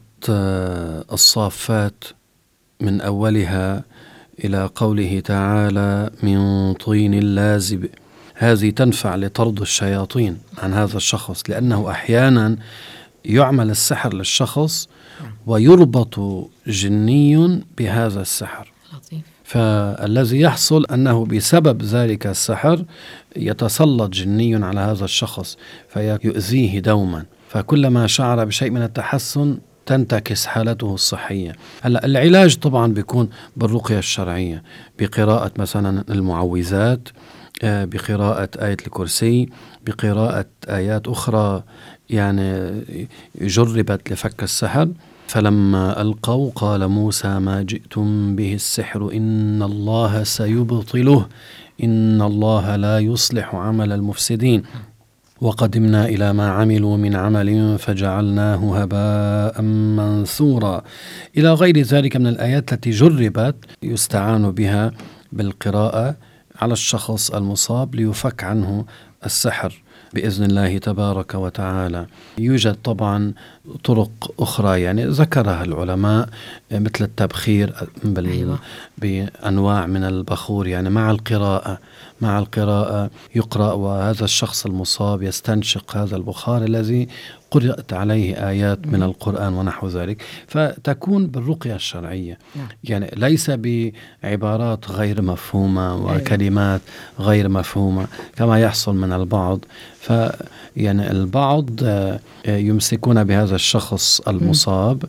الصافات من أولها إلى قوله تعالى من طين لازب. هذه تنفع لطرد الشياطين عن هذا الشخص، لأنه أحيانا يعمل السحر للشخص ويربط جني بهذا السحر. فالذي يحصل أنه بسبب ذلك السحر يتسلط جني على هذا الشخص فيؤذيه دوما، فكلما شعر بشيء من التحسن تنتكس حالته الصحية. هلا العلاج طبعا بيكون بالرقية الشرعية، بقراءة مثلا المعوذات، بقراءة آية الكرسي، بقراءة آيات أخرى يعني جربت لفك السحر. فلما ألقوا قال موسى ما جئتم به السحر إن الله سيبطله إن الله لا يصلح عمل المفسدين وقدمنا إلى ما عملوا من عمل فجعلناه هباء منثورا، إلى غير ذلك من الآيات التي جربت يستعان بها بالقراءة على الشخص المصاب ليفك عنه السحر بإذن الله تبارك وتعالى. يوجد طبعا طرق أخرى يعني ذكرها العلماء مثل التبخير بال... أيوة. بأنواع من البخور يعني مع القراءة مع القراءة يقرأ وهذا الشخص المصاب يستنشق هذا البخار الذي قرأت عليه آيات من القرآن ونحو ذلك، فتكون بالرقية الشرعية. يعني ليس بعبارات غير مفهومة وكلمات غير مفهومة كما يحصل من البعض. فيعني البعض يمسكون بهذا الشخص المصاب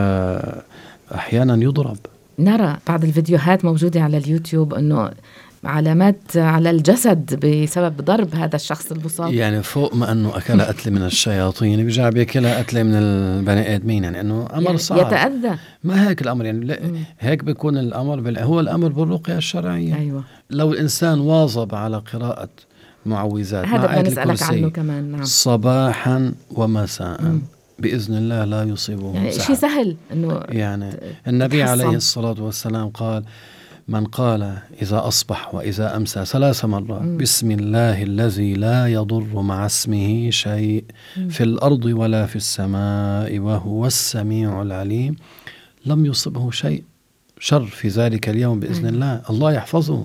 فأحيانا يضرب. نرى بعض الفيديوهات موجودة على اليوتيوب أنه علامات على الجسد بسبب ضرب هذا الشخص المصاب، يعني فوق ما أنه أكل قتل من الشياطين بيرجع بيأكلها قتل من البني آدمين، يعني أنه أمر يعني صعب يتأذى. ما هيك الأمر يعني لا هيك بيكون الأمر بال... هو الأمر بالرقية الشرعية. أيوة. لو الإنسان واظب على قراءة معوذات هذا بنسألك عنه كمان. نعم. صباحا ومساء م. بإذن الله لا يصيبه يعني شيء سهل إنه يعني النبي عليه الصلاة والسلام قال من قال إذا أصبح وإذا أمسى ثلاث مرات م. بسم الله الذي لا يضر مع اسمه شيء م. في الأرض ولا في السماء وهو السميع العليم لم يصبه شيء شر في ذلك اليوم بإذن م. الله الله يحفظه،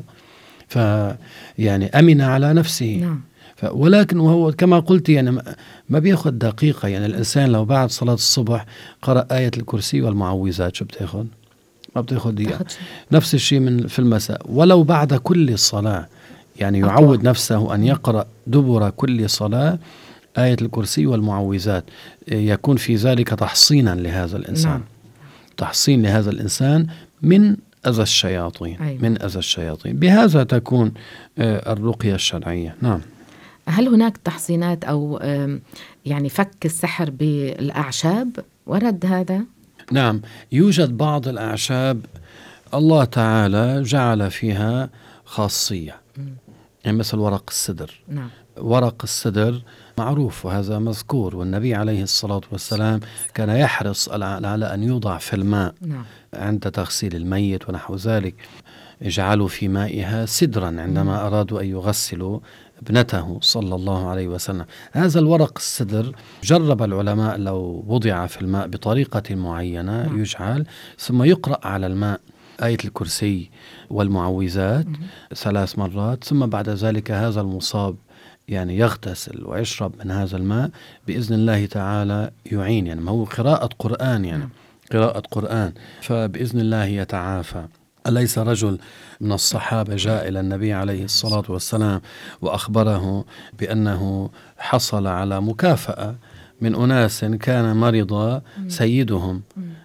فيعني أمن على نفسه. نعم. ولكن وهو كما قلت يعني ما بياخذ دقيقة. يعني الإنسان لو بعد صلاة الصبح قرأ آية الكرسي والمعوذات شو بتاخذ؟ ما بتاخذ دقيقة. نفس الشيء من في المساء، ولو بعد كل صلاة يعني يعود أطلع. نفسه أن يقرأ دبر كل صلاة آية الكرسي والمعوذات، يكون في ذلك تحصينا لهذا الإنسان. نعم. تحصين لهذا الإنسان من أذى الشياطين. أيوة. من أذى الشياطين. بهذا تكون الرقية الشرعية. نعم. هل هناك تحصينات أو يعني فك السحر بالأعشاب؟ ورد هذا؟ نعم، يوجد بعض الأعشاب الله تعالى جعل فيها خاصية، يعني مثل ورق السدر. نعم. ورق السدر معروف وهذا مذكور، والنبي عليه الصلاة والسلام كان يحرص على أن يوضع في الماء نعم. عند تغسيل الميت ونحو ذلك، اجعلوا في مائها سدرا عندما أرادوا أن يغسلوا ابنته صلى الله عليه وسلم. هذا الورق السدر جرب العلماء لو وضع في الماء بطريقة معينة نعم. يجعل، ثم يقرأ على الماء آية الكرسي والمعوذات ثلاث مرات، ثم بعد ذلك هذا المصاب يعني يغتسل ويشرب من هذا الماء بإذن الله تعالى يعين، يعني ما هو قراءة قرآن، يعني قراءة قرآن، فبإذن الله يتعافى. أليس رجل من الصحابة جاء إلى النبي عليه الصلاة والسلام وأخبره بأنه حصل على مكافأة من أناس كان مرضى سيدهم،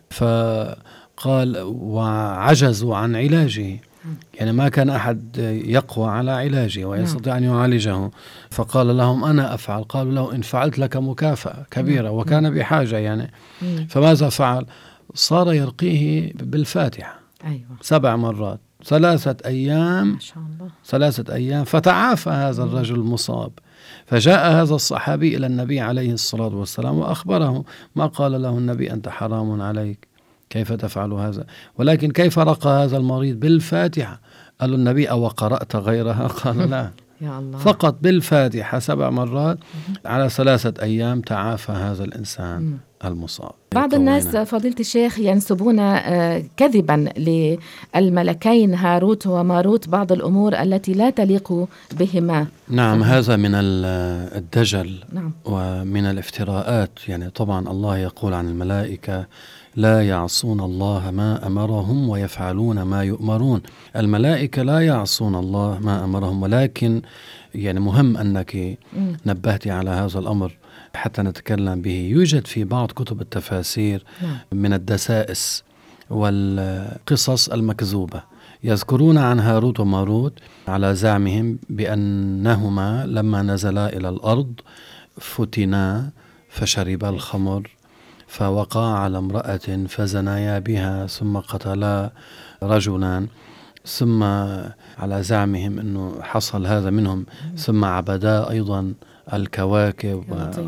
فقال وعجزوا عن علاجه، يعني ما كان أحد يقوى على علاجه ويستطيع أن يعالجه، فقال لهم أنا أفعل. قالوا له إن فعلت لك مكافأة كبيرة، وكان بحاجة يعني. فماذا فعل؟ صار يرقيه بالفاتحة أيوة. سبع مرات ثلاثة أيام ما شاء الله. ثلاثة أيام فتعافى هذا الرجل المصاب. فجاء هذا الصحابي إلى النبي عليه الصلاة والسلام وأخبره، ما قال له النبي أنت حرام عليك، كيف تفعل هذا؟ ولكن كيف رقى هذا المريض؟ بالفاتحة. قال النبي أو قرأت غيرها؟ قال لا، يا الله. فقط بالفاتحة سبع مرات على ثلاثة أيام تعافى هذا الإنسان المصاب. بعض الناس فضيلة الشيخ ينسبون كذبا للملكين هاروت وماروت بعض الأمور التي لا تليق بهما. نعم، هذا من الدجل. نعم. ومن الافتراءات. يعني طبعا الله يقول عن الملائكة لا يعصون الله ما أمرهم ويفعلون ما يؤمرون. الملائكة لا يعصون الله ما أمرهم، ولكن يعني مهم أنك نبهتي على هذا الأمر حتى نتكلم به. يوجد في بعض كتب التفاسير من الدسائس والقصص المكذوبة، يذكرون عن هاروت وماروت على زعمهم بأنهما لما نزلا إلى الأرض فتنا فشربا الخمر فوقع على امرأة فزنايا بها ثم قتلا رجلا، ثم على زعمهم أنه حصل هذا منهم، ثم عبدا أيضا الكواكب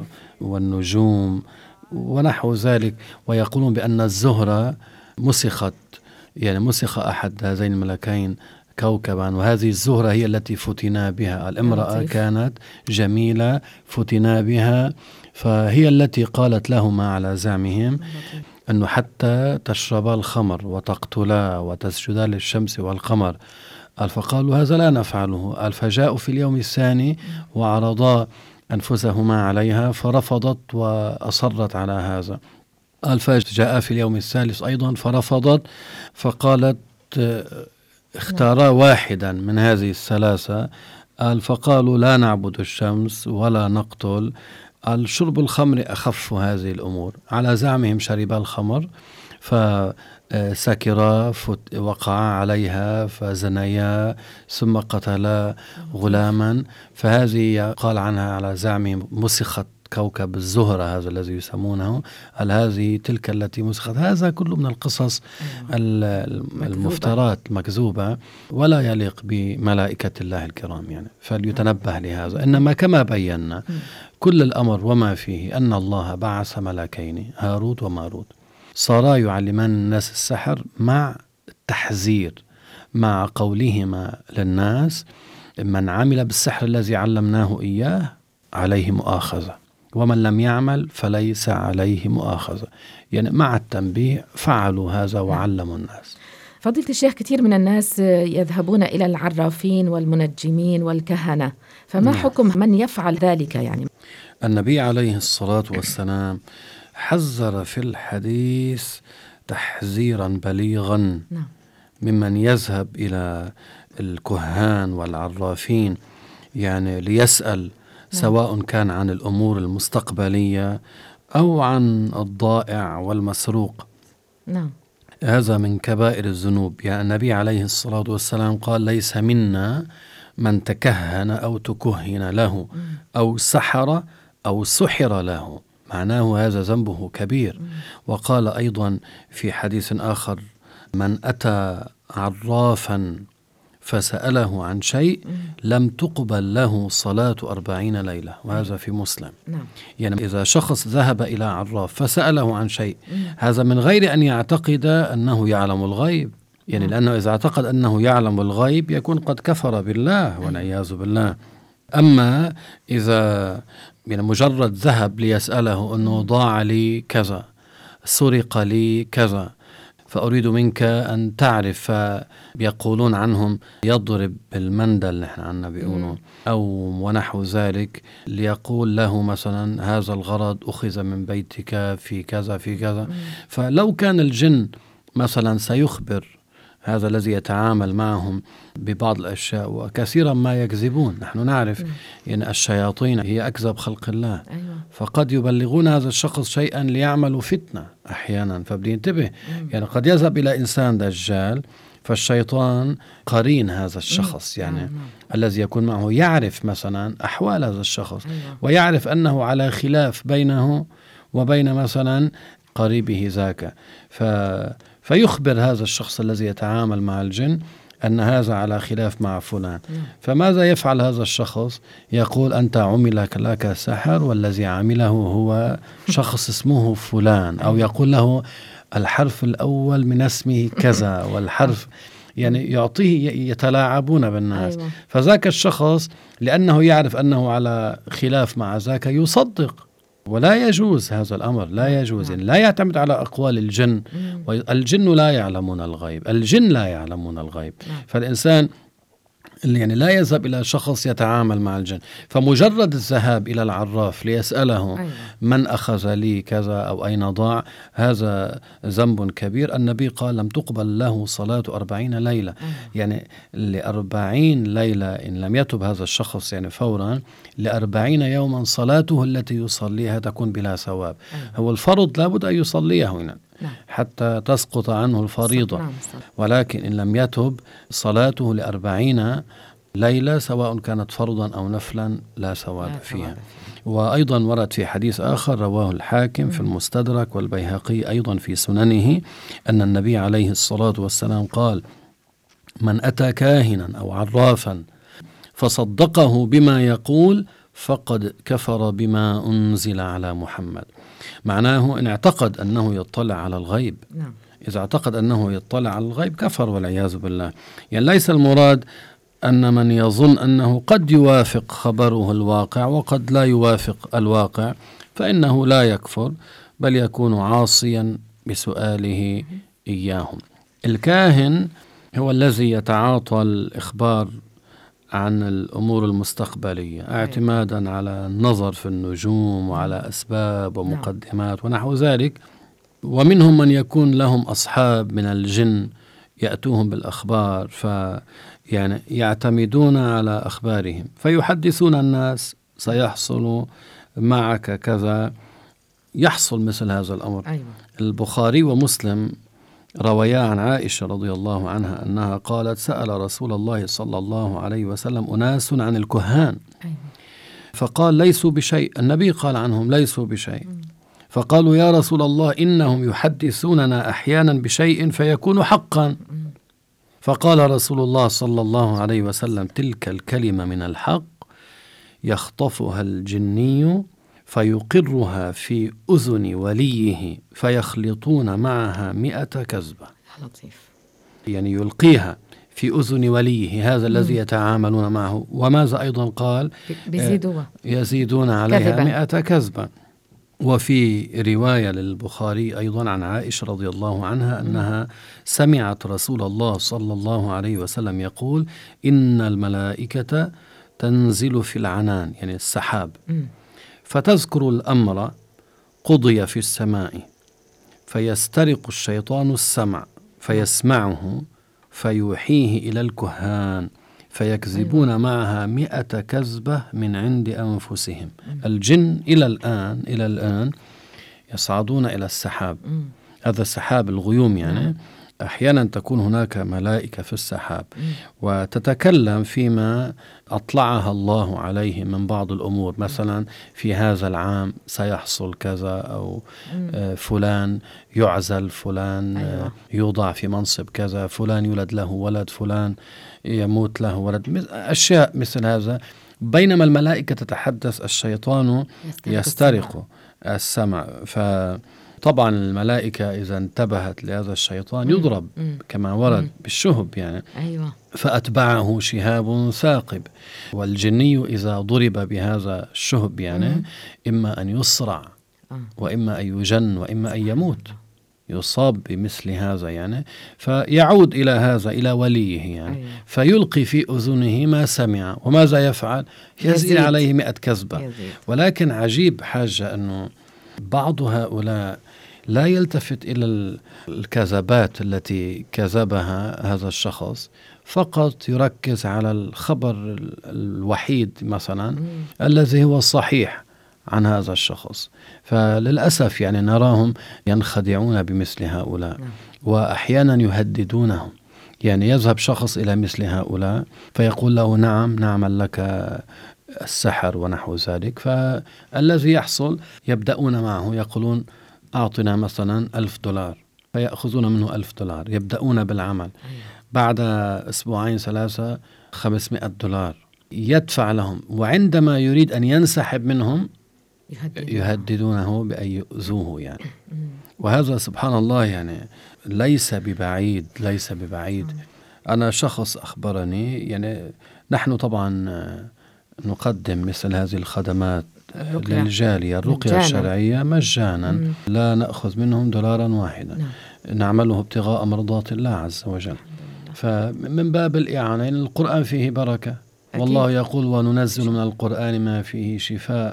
والنجوم ونحو ذلك، ويقولون بأن الزهرة مسخت، يعني مسخ أحد هذين الملكين كوكبا، وهذه الزهرة هي التي فتنا بها. الامرأة كانت جميلة فتنا بها، فهي التي قالت لهما على زعمهم أنه حتى تشربا الخمر وتقتلا وتسجدا للشمس والقمر. فقالوا هذا لا نفعله. فجاءوا في اليوم الثاني وعرضا أنفسهما عليها فرفضت وأصرت على هذا. فجاء في اليوم الثالث أيضا فرفضت، فقالت اختارا واحدا من هذه الثلاثة. فقالوا لا نعبد الشمس ولا نقتل، الشرب الخمر أخف هذه الأمور. على زعمهم شربا الخمر فسكرا وقعا عليها فزنيا ثم قتلا غلاما، فهذه قال عنها على زعمهم مسخت كوكب الزهرة، هذا الذي يسمونه، هل هذه تلك التي مسخت. هذا كله من القصص المفترات المكذوبة ولا يليق بملائكة الله الكرام، يعني فليتنبه لهذا. إنما كما بينا كل الأمر وما فيه أن الله بعث ملكين هاروت وماروت صارا يعلمان الناس السحر مع التحذير، مع قولهما للناس من عمل بالسحر الذي علمناه إياه عليه مؤاخذة ومن لم يعمل فليس عليه مؤاخذة، يعني مع التنبيه فعلوا هذا وعلموا الناس. فضيلة الشيخ، كثير من الناس يذهبون إلى العرافين والمنجمين والكهنة، فما حكم من يفعل ذلك؟ يعني النبي عليه الصلاة والسلام حذر في الحديث تحذيرا بليغا ممن يذهب إلى الكهان والعرافين، يعني ليسأل سواء كان عن الأمور المستقبلية أو عن الضائع والمسروق. نعم. هذا من كبائر الذنوب. يعني النبي عليه الصلاة والسلام قال ليس منا من تكهن أو تكهن له أو سحر أو سحر له، معناه هذا ذنبه كبير. وقال أيضا في حديث آخر من أتى عرافا فسأله عن شيء لم تقبل له صلاة أربعين ليلة، وهذا في مسلم. نعم. يعني إذا شخص ذهب إلى عراف فسأله عن شيء، هذا من غير أن يعتقد أنه يعلم الغيب، يعني لأنه إذا اعتقد أنه يعلم الغيب يكون قد كفر بالله والعياذ بالله. أما إذا يعني مجرد ذهب ليسأله أنه ضاع لي كذا، سرق لي كذا، فأريد منك أن تعرف، فيقولون عنهم يضرب بالمندل، نحن عنا بيقولون، أو ونحو ذلك، ليقول له مثلا هذا الغرض أخذ من بيتك في كذا في كذا. فلو كان الجن مثلا سيخبر هذا الذي يتعامل معهم ببعض الأشياء، وكثيرا ما يكذبون، نحن نعرف يعني الشياطين هي أكذب خلق الله. أيوة. فقد يبلغون هذا الشخص شيئا ليعملوا فتنة أحيانا، فبدي ينتبه. يعني قد يذهب إلى إنسان دجال فالشيطان قرين هذا الشخص، يعني مم. الذي يكون معه يعرف مثلا أحوال هذا الشخص، أيوة. ويعرف أنه على خلاف بينه وبين مثلا قريبه ذاك، ف فيخبر هذا الشخص الذي يتعامل مع الجن أن هذا على خلاف مع فلان. فماذا يفعل هذا الشخص؟ يقول أنت عمل لك سحر، والذي عمله هو شخص اسمه فلان، أو يقول له الحرف الأول من اسمه كذا والحرف، يعني يعطيه، يتلاعبون بالناس. أيوة. فذاك الشخص لأنه يعرف أنه على خلاف مع ذاك يصدق، ولا يجوز هذا الأمر، لا يجوز. يعني لا يعتمد على أقوال الجن، والجن لا يعلمون الغيب، الجن لا يعلمون الغيب. فالإنسان يعني لا يذهب إلى شخص يتعامل مع الجن. فمجرد الذهاب إلى العراف ليسأله أيوة. من أخذ لي كذا أو أين ضاع، هذا ذنب كبير. النبي قال لم تقبل له صلاة أربعين ليلة. أيوة. يعني لأربعين ليلة إن لم يتب هذا الشخص يعني فورا، لأربعين يوما صلاته التي يصليها تكون بلا ثواب. أيوة. هو الفرض لابد أن يصليها هنا حتى تسقط عنه الفريضة، ولكن إن لم يتب صلاته لأربعين ليلة سواء كانت فرضا أو نفلا لا ثواب فيها. وأيضا ورد في حديث آخر رواه الحاكم في المستدرك والبيهقي أيضا في سننه أن النبي عليه الصلاة والسلام قال من أتى كاهنا أو عرافا فصدقه بما يقول فقد كفر بما أنزل على محمد. معناه إن اعتقد أنه يطلع على الغيب. نعم. إذا اعتقد أنه يطلع على الغيب كفر والعياذ بالله. يعني ليس المراد أن من يظن أنه قد يوافق خبره الواقع وقد لا يوافق الواقع فإنه لا يكفر، بل يكون عاصيا بسؤاله إياهم. الكاهن هو الذي يتعاطى الإخبار عن الأمور المستقبلية اعتمادا على النظر في النجوم وعلى أسباب ومقدمات ونحو ذلك. ومنهم من يكون لهم أصحاب من الجن يأتوهم بالأخبار، فيعني يعتمدون على أخبارهم فيحدثون الناس سيحصل معك كذا، يحصل مثل هذا الأمر. أيوة. البخاري ومسلم رويا عن عائشة رضي الله عنها أنها قالت سأل رسول الله صلى الله عليه وسلم أناس عن الكهان. أيوة. فقال ليسوا بشيء. النبي قال عنهم ليسوا بشيء. م. فقالوا يا رسول الله إنهم يحدثوننا أحيانا بشيء فيكون حقا. م. فقال رسول الله صلى الله عليه وسلم تلك الكلمة من الحق يخطفها الجني فيقرها في أذن وليه فيخلطون معها مئة كذبة. لطيف. يعني يلقيها في أذن وليه هذا مم. الذي يتعاملون معه. وماذا أيضا قال بيزيدوا يزيدون عليها مئة كذبة. وفي رواية للبخاري أيضا عن عائشة رضي الله عنها أنها سمعت رسول الله صلى الله عليه وسلم يقول إن الملائكة تنزل في العنان يعني السحاب م. فتذكر الأمر قضي في السماء فيسترق الشيطان السمع فيسمعه فيوحيه إلى الكهان فيكذبون أيوة. معها مئة كذبة من عند أنفسهم. م. الجن إلى الآن إلى الآن يصعدون إلى السحاب. م. هذا السحاب الغيوم يعني م. أحيانا تكون هناك ملائكة في السحاب وتتكلم فيما أطلعها الله عليه من بعض الأمور، مثلا في هذا العام سيحصل كذا، أو فلان يعزل، فلان أيوة. يوضع في منصب كذا، فلان يولد له ولد، فلان يموت له ولد، أشياء مثل هذا. بينما الملائكة تتحدث، الشيطان يسترق السمع. فطبعا الملائكة إذا انتبهت لهذا الشيطان يضرب كما ورد بالشهب يعني. أيوة. فأتبعه شهاب ثاقب. والجني إذا ضرب بهذا الشهب يعني إما أن يصرع وإما أن يجن وإما أن يموت، يصاب بمثل هذا يعني. فيعود إلى هذا إلى وليه يعني. أيوة. فيلقي في أذنه ما سمع، وماذا يفعل؟ يزيد عليه مئة كذبة. يزيد. ولكن عجيب حاجة أنه بعض هؤلاء لا يلتفت إلى الكذبات التي كذبها هذا الشخص، فقط يركز على الخبر الوحيد مثلا مم. الذي هو الصحيح عن هذا الشخص. فللأسف يعني نراهم ينخدعون بمثل هؤلاء. نعم. وأحيانا يهددونهم، يعني يذهب شخص إلى مثل هؤلاء فيقول له نعم نعمل لك السحر ونحو ذلك. فالذي يحصل يبدأون معه يقولون أعطنا مثلا ألف دولار، فيأخذون منه ألف دولار، يبدأون بالعمل. بعد أسبوعين ثلاثة خمسمائة دولار يدفع لهم، وعندما يريد أن ينسحب منهم يهددونه بأن يؤذوه يعني. وهذا سبحان الله يعني ليس ببعيد، ليس ببعيد. أنا شخص أخبرني يعني، نحن طبعا نقدم مثل هذه الخدمات للجالية، الرقية الشرعية مجانا، مم. لا نأخذ منهم دولارا واحدا. نعم. نعمله ابتغاء مرضات الله عز وجل. فمن باب الإعانة، القرآن فيه بركة. أكيد. والله يقول وننزل من القرآن ما فيه شفاء.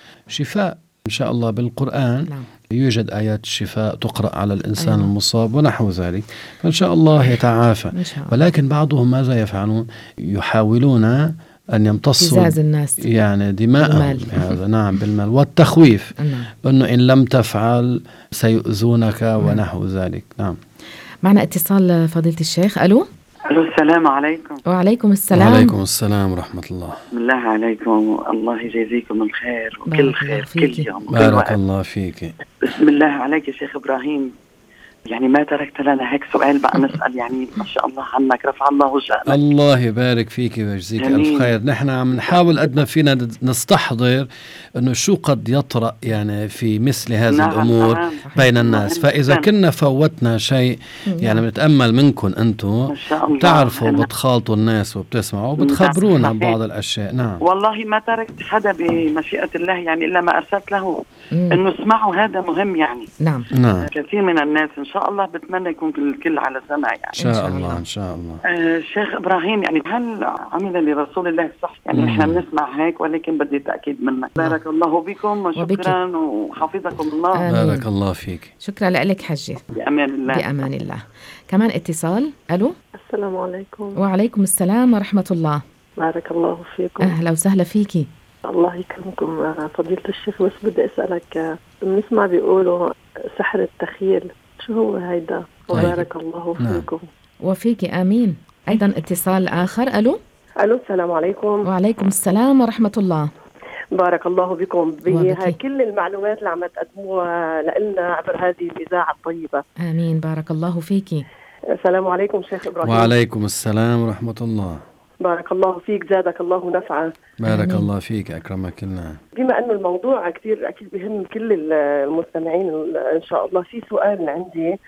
شفاء إن شاء الله بالقرآن. نعم. يوجد آيات الشفاء تقرأ على الإنسان. أيوة. المصاب ونحو ذلك، فإن شاء الله يتعافى. إن شاء الله. ولكن بعضهم ماذا يفعلون؟ يحاولون أن يمتصوا الناس يعني دماءهم هذا. نعم، بالمال والتخويف. نعم. أنه إن لم تفعل سيؤذونك. نعم. ونحو ذلك. نعم. معنا اتصال فضيلة الشيخ. ألو. ألو، السلام عليكم. وعليكم السلام. وعليكم السلام ورحمة الله. بسم الله عليكم، الله يجازيكم الخير وكل خير كل يوم. بارك الله فيك. بسم الله عليك يا شيخ إبراهيم، يعني ما تركت لنا هيك سؤال بقى نسأل، يعني ما شاء الله عنك، رفع الله شأنك. الله يبارك فيك ويجزيك ألف خير. نحن عم نحاول قد ما فينا نستحضر أنه شو قد يطرأ يعني في مثل هذه نعم الأمور نعم بين الناس. فإذا كنا فوتنا شيء يعني بنتأمل منكم أنتم تعرفوا بتخالطوا الناس وبتسمعوا وبتخبرونا نعم بعض الأشياء. نعم والله ما تركت حدا بمشيئة الله يعني إلا ما أرسلت له أنه اسمعوا، هذا مهم يعني. نعم. نعم. كثير من الناس إن شاء الله بتمنى يكون الكل على سمع يعني. إن شاء الله إن شاء الله. آه شيخ إبراهيم، يعني هل عمل لرسول الله صح؟ يعني إحنا بنسمع هيك، ولكن بدي تأكيد منك. بارك الله بكم وشكرا وحفظكم الله. آمين. بارك الله فيك. شكرا لك حجي. بأمان الله. بأمان الله. كمان اتصال. ألو. السلام عليكم. وعليكم السلام ورحمة الله. بارك الله فيكم. أهلا وسهلا فيكي. الله يكرمكم فضيلة الشيخ. بس بدي أسألك، بنسمع بيقولوا سحر التخيل، شو هو هيدا؟ وبارك الله فيكم. وفيكي آمين. أيضا اتصال آخر. ألو. ألو، السلام عليكم. وعليكم السلام ورحمة الله. بارك الله بكم بكل المعلومات اللي عم تقدموها لنا عبر هذه الإذاعة الطيبة. آمين. بارك الله فيكي. السلام عليكم شيخ إبراهيم. وعليكم السلام ورحمة الله. بارك الله فيك، زادك الله نفعا. بارك آمين. الله فيك، أكرمك الله. بما أنه الموضوع كتير أكيد بهم كل المستمعين إن شاء الله، في سؤال عندي.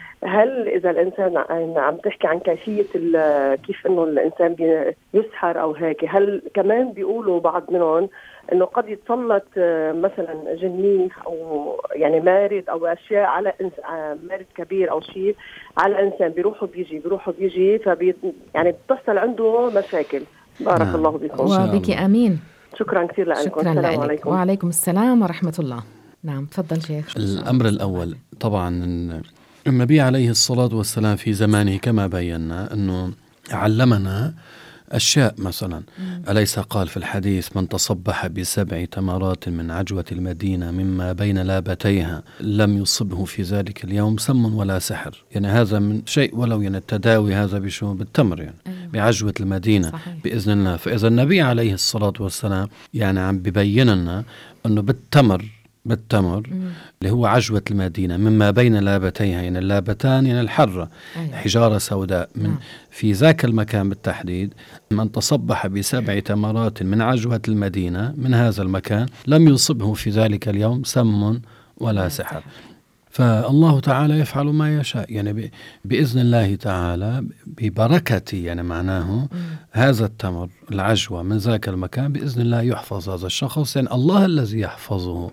هل إذا الإنسان عم تحكي عن كيفية كيف إنه الإنسان يسحر أو هيك، هل كمان بيقولوا بعض منهم إنه قد يتسلط مثلا جني أو يعني مارد أو أشياء على مارد كبير أو شيء على إنسان، بيروحوا بيجي بيروحوا بيجي فبي يعني بتحصل عنده مشاكل. بارك نعم. الله بكم. وبك آمين. شكرا كثير لكم. شكرا السلام عليكم. وعليكم السلام ورحمة الله. نعم تفضل شيخ. الأمر الأول طبعا النبي عليه الصلاة والسلام في زمانه كما بينا أنه علمنا أشياء مثلا أليس قال في الحديث من تصبح بسبع تمرات من عجوة المدينة مما بين لابتيها لم يصبه في ذلك اليوم سم ولا سحر. يعني هذا من شيء ولو يعني التداوي هذا بشو بالتمر يعني أيوة. بعجوة المدينة صحيح. بإذن الله. فإذا النبي عليه الصلاة والسلام يعني عم ببين لنا أنه بالتمر بالتمر مم. اللي هو عجوة المدينة مما بين لابتيها، يعني اللابتان يعني الحرة أيوة. حجارة سوداء من نعم. في ذاك المكان بالتحديد من تصبح بسبع تمرات من عجوة المدينة من هذا المكان لم يصبه في ذلك اليوم سم ولا سحر. فالله تعالى يفعل ما يشاء يعني بإذن الله تعالى ببركة يعني معناه مم. هذا التمر العجوة من ذاك المكان بإذن الله يحفظ هذا الشخص، يعني الله الذي يحفظه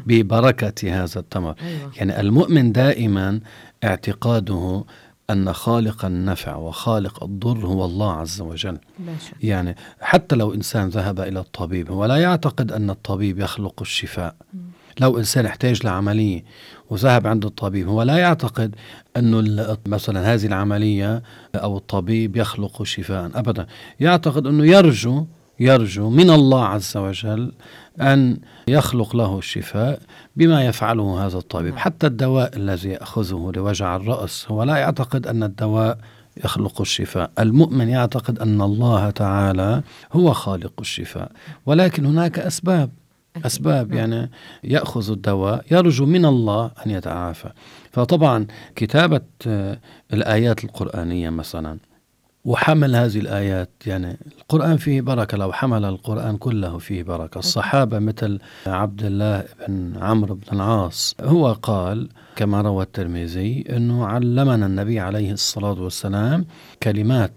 ببركة هذا التمر. أيوة. يعني المؤمن دائما اعتقاده أن خالق النفع وخالق الضر هو الله عز وجل. يعني حتى لو إنسان ذهب إلى الطبيب هو لا يعتقد أن الطبيب يخلق الشفاء. مم. لو إنسان احتاج لعملية وذهب عند الطبيب هو لا يعتقد أنه مثلا هذه العملية أو الطبيب يخلق شفاء أبدا، يعتقد أنه يرجو يرجو من الله عز وجل أن يخلق له الشفاء بما يفعله هذا الطبيب. حتى الدواء الذي يأخذه لوجع الرأس هو لا يعتقد أن الدواء يخلق الشفاء. المؤمن يعتقد أن الله تعالى هو خالق الشفاء، ولكن هناك أسباب أسباب يعني يأخذ الدواء يرجو من الله أن يتعافى. فطبعا كتابة الآيات القرآنية مثلا وحمل هذه الآيات، يعني القرآن فيه بركة، لو حمل القرآن كله فيه بركة. الصحابة مثل عبد الله بن عمرو بن العاص هو قال كما روى الترمذي أنه علمنا النبي عليه الصلاة والسلام كلمات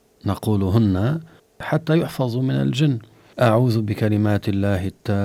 نقولهن حتى يحفظوا من الجن: أعوذ بكلمات الله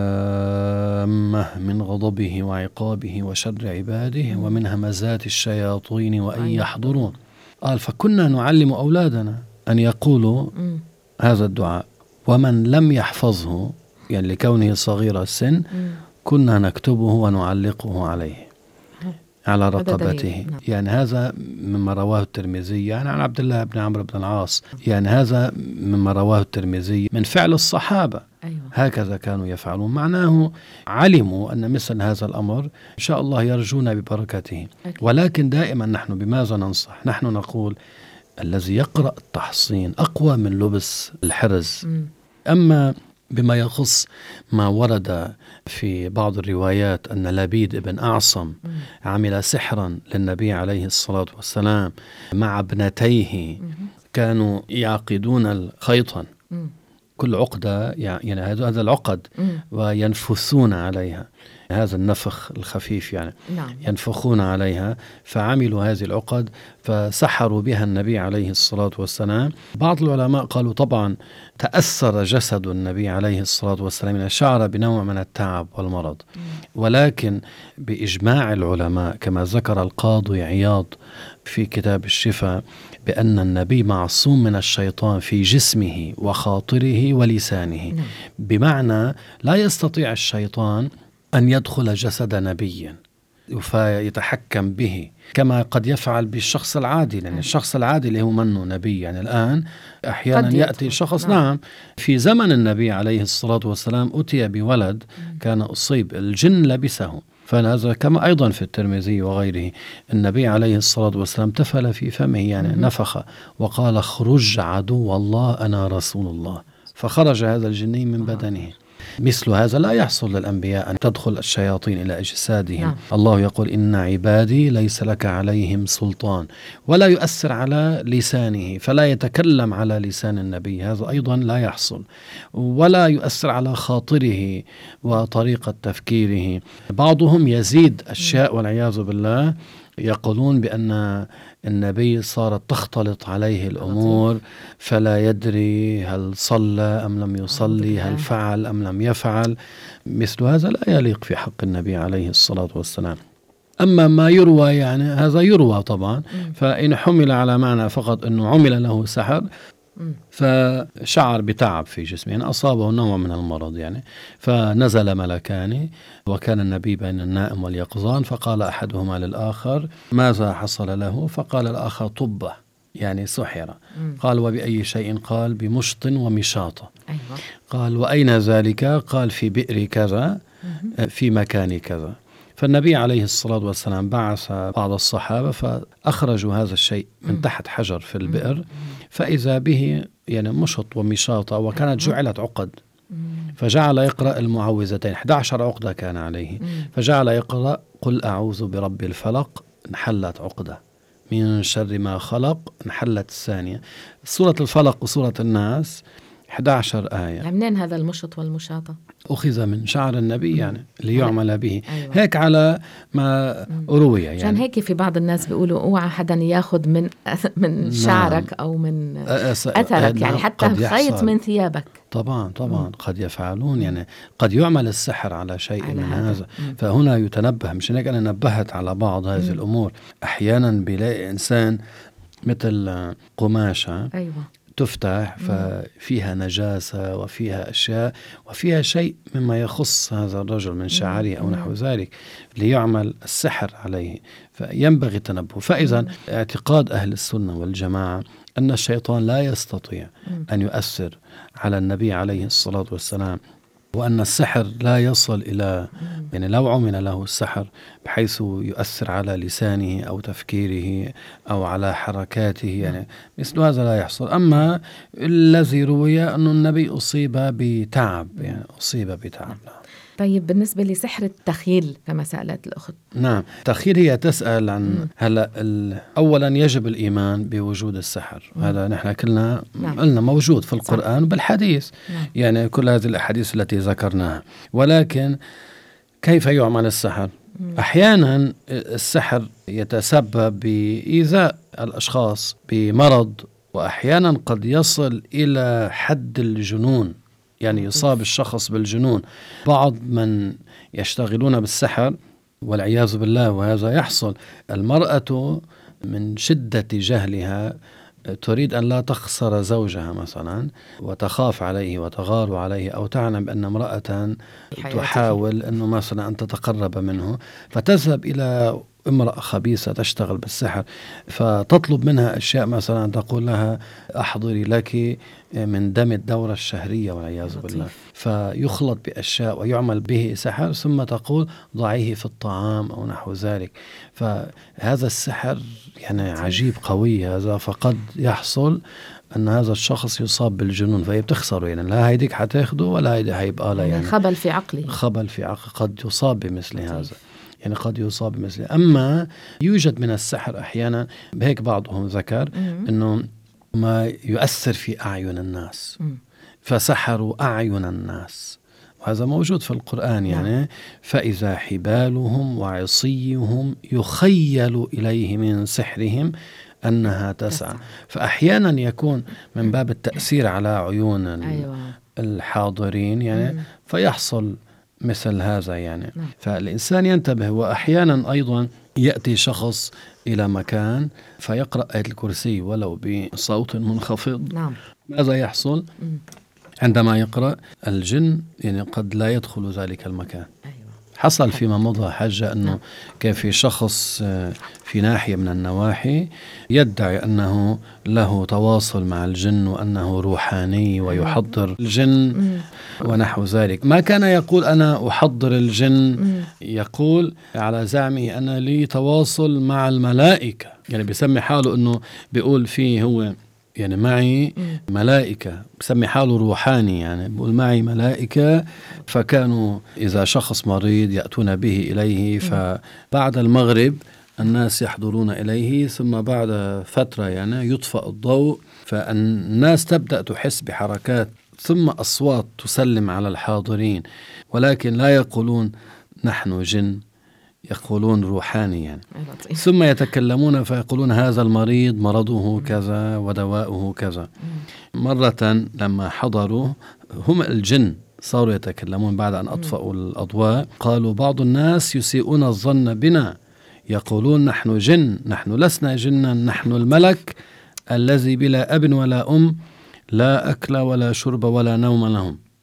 التامة من غضبه وعقابه وشر عباده ومن همزات الشياطين وأن يحضرون. قال فكنا نعلم أولادنا أن يقولوا هذا الدعاء، ومن لم يحفظه يعني لكونه صغير السن كنا نكتبه ونعلقه عليه على رقبته. يعني هذا مما رواه الترمذي يعني عن عبد الله بن عمرو بن العاص، يعني هذا مما رواه الترمذي من فعل الصحابة. أيوة. هكذا كانوا يفعلون، معناه علموا أن مثل هذا الأمر إن شاء الله يرجون ببركته. أكيد. ولكن دائما نحن بماذا ننصح؟ نحن نقول الذي يقرأ التحصين أقوى من لبس الحرز. م. أما بما يخص ما ورد في بعض الروايات أن لبيد بن أعصم عمل سحرا للنبي عليه الصلاة والسلام مع ابنتيه، كانوا يعقدون الخيطا كل عقدة يعني هذا العقد وينفثون عليها، هذا النفخ الخفيف يعني نعم. ينفخون عليها، فعملوا هذه العقد فسحروا بها النبي عليه الصلاة والسلام. بعض العلماء قالوا طبعا تأثر جسد النبي عليه الصلاة والسلام، شعر بنوع من التعب والمرض، ولكن بإجماع العلماء كما ذكر القاضي عياض في كتاب الشفاء بأن النبي معصوم من الشيطان في جسمه وخاطره ولسانه. نعم. بمعنى لا يستطيع الشيطان أن يدخل جسد نبي فيتحكم به كما قد يفعل بالشخص العادي، لأن الشخص العادي اللي هو منه نبي يعني الآن أحيانا يأتي شخص نعم. نعم في زمن النبي عليه الصلاة والسلام أتي بولد كان أصيب الجن لبسه، فهذا كما أيضا في الترمذي وغيره النبي عليه الصلاة والسلام تفل في فمه يعني نفخ وقال اخرج عدو الله أنا رسول الله، فخرج هذا الجني من بدنه. مثل هذا لا يحصل للأنبياء أن تدخل الشياطين إلى أجسادهم. نعم. الله يقول إن عبادي ليس لك عليهم سلطان، ولا يؤثر على لسانه فلا يتكلم على لسان النبي، هذا أيضا لا يحصل، ولا يؤثر على خاطره وطريقة تفكيره. بعضهم يزيد أشياء والعياذ بالله، يقولون بأن النبي صارت تختلط عليه الأمور فلا يدري هل صلى أم لم يصلي، هل فعل أم لم يفعل. مثل هذا لا يليق في حق النبي عليه الصلاة والسلام. أما ما يروى يعني هذا يروى طبعا، فإن حمل على معنى فقط أنه عمل له سحر فشعر بتعب في جسمه، يعني أصابه نوع من المرض يعني، فنزل ملكان وكان النبي بين النائم واليقظان، فقال أحدهما للآخر ماذا حصل له؟ فقال الآخر طبة يعني سحر. قال وبأي شيء؟ قال بمشط ومشاطة. أيوة. قال وأين ذلك؟ قال في بئر كذا في مكان كذا. فالنبي عليه الصلاة والسلام بعث بعض الصحابة فأخرجوا هذا الشيء من تحت حجر في البئر، فإذا به يعني مشط ومشاطة، وكانت جعلت عقد، فجعل يقرأ المعوذتين، أحد عشر عقدة كان عليه، فجعل يقرأ قل أعوذ برب الفلق، انحلت عقدة، من شر ما خلق، انحلت الثانية. سورة الفلق وسورة الناس أحد عشر آية. يعني منين هذا المشط والمشاطة؟ أخذ من شعر النبي يعني ليعمل به. أيوة. هيك على ما روي يعني. عشان هيك في بعض الناس بيقولوا اوعى حدا ياخذ من من شعرك أو من أس... أثرك، يعني حتى خيط من ثيابك. طبعا طبعا مم. قد يفعلون، يعني قد يعمل السحر على شيء على من هذا, هذا. فهنا يتنبه. مش هيك أنا نبهت على بعض هذه مم. الأمور. أحيانا بيلاقي إنسان مثل قماشة أيوة. تفتح ففيها نجاسة وفيها أشياء وفيها شيء مما يخص هذا الرجل من شعره أو نحو ذلك ليعمل السحر عليه، فينبغي التنبه. فإذا اعتقاد أهل السنة والجماعة أن الشيطان لا يستطيع أن يؤثر على النبي عليه الصلاة والسلام، وأن السحر لا يصل إلى يعني لو عمل له السحر بحيث يؤثر على لسانه أو تفكيره أو على حركاته، يعني مثل هذا لا يحصل. أما الذي روي أن النبي أصيب بتعب، يعني أصيب بتعب. طيب بالنسبة لسحر التخيل كما سألت الأخت. نعم، التخيل هي تسأل عن هلا أولا يجب الإيمان بوجود السحر، مم. هذا نحن كلنا نعم. قلنا موجود في القرآن وبالحديث، نعم. يعني كل هذه الأحاديث التي ذكرناها. ولكن كيف يعمل السحر؟ مم. أحيانا السحر يتسبب بإيذاء الأشخاص بمرض، وأحيانا قد يصل إلى حد الجنون، يعني يصاب الشخص بالجنون. بعض من يشتغلون بالسحر والعياذ بالله، وهذا يحصل، المرأة من شدة جهلها تريد أن لا تخسر زوجها مثلا، وتخاف عليه وتغار عليه، أو تعلم أن امرأة تحاول أنه مثلا أن تتقرب منه، فتذهب إلى امرأة خبيثة تشتغل بالسحر، فتطلب منها أشياء، مثلا تقول لها أحضري لك من دم الدورة الشهرية والعياذ بالله، فيخلط بأشياء ويعمل به سحر، ثم تقول ضعيه في الطعام أو نحو ذلك. فهذا السحر يعني عجيب قوي هذا، فقد يحصل أن هذا الشخص يصاب بالجنون، فهي بتخسره، يعني لا هيديك حتاخده ولا هيدي هيبقى له، يعني خبل في عقله، خبل في عقله، قد يصاب بمثل هذا، يعني قد يصاب بمثله. أما يوجد من السحر أحيانا، بهيك بعضهم ذكر أنه ما يؤثر في أعين الناس، فسحروا أعين الناس، وهذا موجود في القرآن، يعني فإذا حبالهم وعصيهم يخيل إليه من سحرهم أنها تسعى. فأحيانا يكون من باب التأثير على عيون الحاضرين، يعني فيحصل مثل هذا، يعني نعم. فالإنسان ينتبه. وأحيانا أيضا يأتي شخص إلى مكان فيقرأ آية الكرسي ولو بصوت منخفض، نعم. ماذا يحصل؟ مم. عندما يقرأ الجن يعني قد لا يدخل ذلك المكان. أيوة. حصل فيما مضى حاجة أنه نعم. كان في شخص في ناحية من النواحي يدعي أنه له تواصل مع الجن وأنه روحاني ويحضر الجن مم. ونحو ذلك. ما كان يقول أنا أحضر الجن، مم. يقول على زعمه أنا لي تواصل مع الملائكة، يعني بيسمي حاله أنه بيقول فيه هو يعني معي ملائكة، بسمي حاله روحاني، يعني بقول معي ملائكة. فكانوا إذا شخص مريض يأتون به إليه، فبعد المغرب الناس يحضرون إليه، ثم بعد فترة يعني يطفأ الضوء، فالناس تبدأ تحس بحركات ثم أصوات تسلم على الحاضرين، ولكن لا يقولون نحن جن، يقولون روحاني يعني. ثم يتكلمون فيقولون هذا المريض مرضه كذا ودواؤه كذا. مرة لما حضروا هم الجن صاروا يتكلمون بعد أن أطفأوا الأضواء، قالوا بعض الناس يسيئون الظن بنا، يقولون نحن جن، نحن لسنا جنا، نحن الملك الذي بلا أب ولا أم، لا أكل ولا شرب ولا نوم لهم.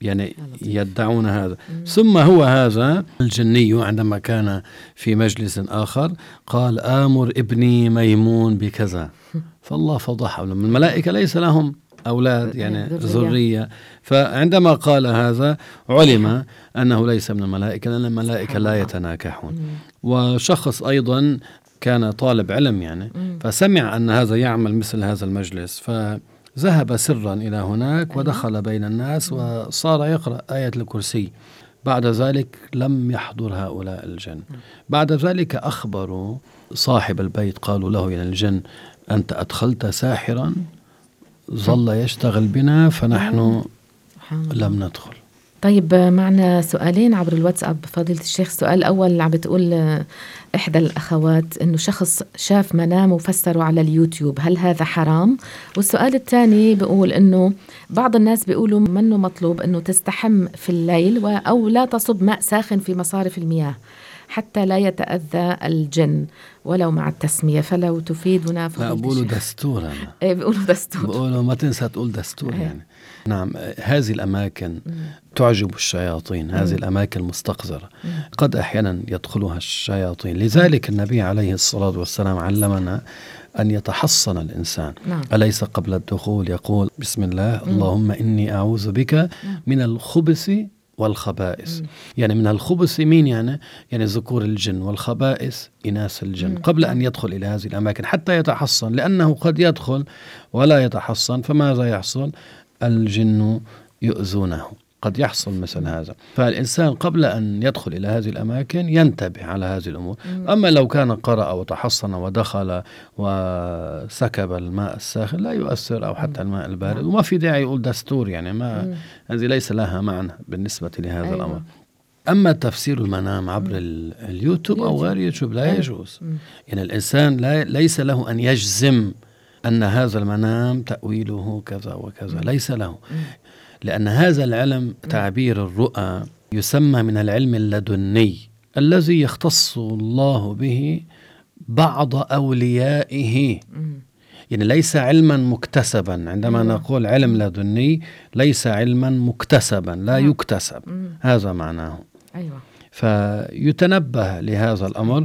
يعني يدعون هذا. ثم هو هذا الجني عندما كان في مجلس آخر قال آمر ابني ميمون بكذا، فالله فضحه. من الملائكة ليس لهم أولاد يعني ذرية، فعندما قال هذا علم أنه ليس من الملائكة، لأن الملائكة لا يتناكحون. وشخص أيضا كان طالب علم يعني فسمع أن هذا يعمل مثل هذا المجلس، فذهب سرا إلى هناك ودخل بين الناس وصار يقرأ آية الكرسي. بعد ذلك لم يحضر هؤلاء الجن. بعد ذلك أخبروا صاحب البيت، قالوا له يعني الجن أنت أدخلت ساحرا ظل يشتغل بنا فنحن لم ندخل. طيب معنا سؤالين عبر الواتساب فضيلة الشيخ. السؤال الأول عم بتقول إحدى الأخوات إنه شخص شاف منام وفسره على اليوتيوب، هل هذا حرام؟ والسؤال الثاني بيقول إنه بعض الناس بيقولوا منه مطلوب إنه تستحم في الليل أو لا تصب ماء ساخن في مصارف المياه حتى لا يتأذى الجن ولو مع التسمية، فلو تفيدنا فضيلة الشيخ. لا بقولوا دستور أنا. إيه بقولوا دستور. بقولوا ما تنسى تقول دستور يعني. نعم، هذه الأماكن تعجب الشياطين، هذه الأماكن مستقذرة قد أحيانا يدخلها الشياطين. لذلك النبي عليه الصلاة والسلام علمنا أن يتحصن الإنسان. نعم. أليس قبل الدخول يقول بسم الله اللهم إني أعوذ بك من الخبث والخبائث. مم. يعني من الخبث مين يعني؟ يعني ذكور الجن، والخبائث إناث الجن. مم. قبل أن يدخل إلى هذه الأماكن حتى يتحصن، لأنه قد يدخل ولا يتحصن، فماذا يحصل؟ الجن يؤذونه، قد يحصل مثل هذا. فالإنسان قبل أن يدخل إلى هذه الأماكن ينتبه على هذه الأمور. مم. أما لو كان قرأ وتحصن ودخل وسكب الماء الساخن لا يؤثر، أو حتى الماء البارد، وما في داعي يقول دستور يعني، ما هذه ليس لها معنى بالنسبة لهذا. أيوة. الأمر. أما تفسير المنام عبر اليوتيوب أو غير يوتيوب لا يجوز. يعني الإنسان لا ليس له أن يجزم أن هذا المنام تأويله كذا وكذا، ليس له، لأن هذا العلم تعبير الرؤى يسمى من العلم اللدني الذي يختص الله به بعض أوليائه. يعني ليس علما مكتسبا. عندما أيوة. نقول علم لدني ليس علما مكتسبا، لا أيوة. يكتسب. مم. هذا معناه. أيوة. فيتنبه لهذا الأمر.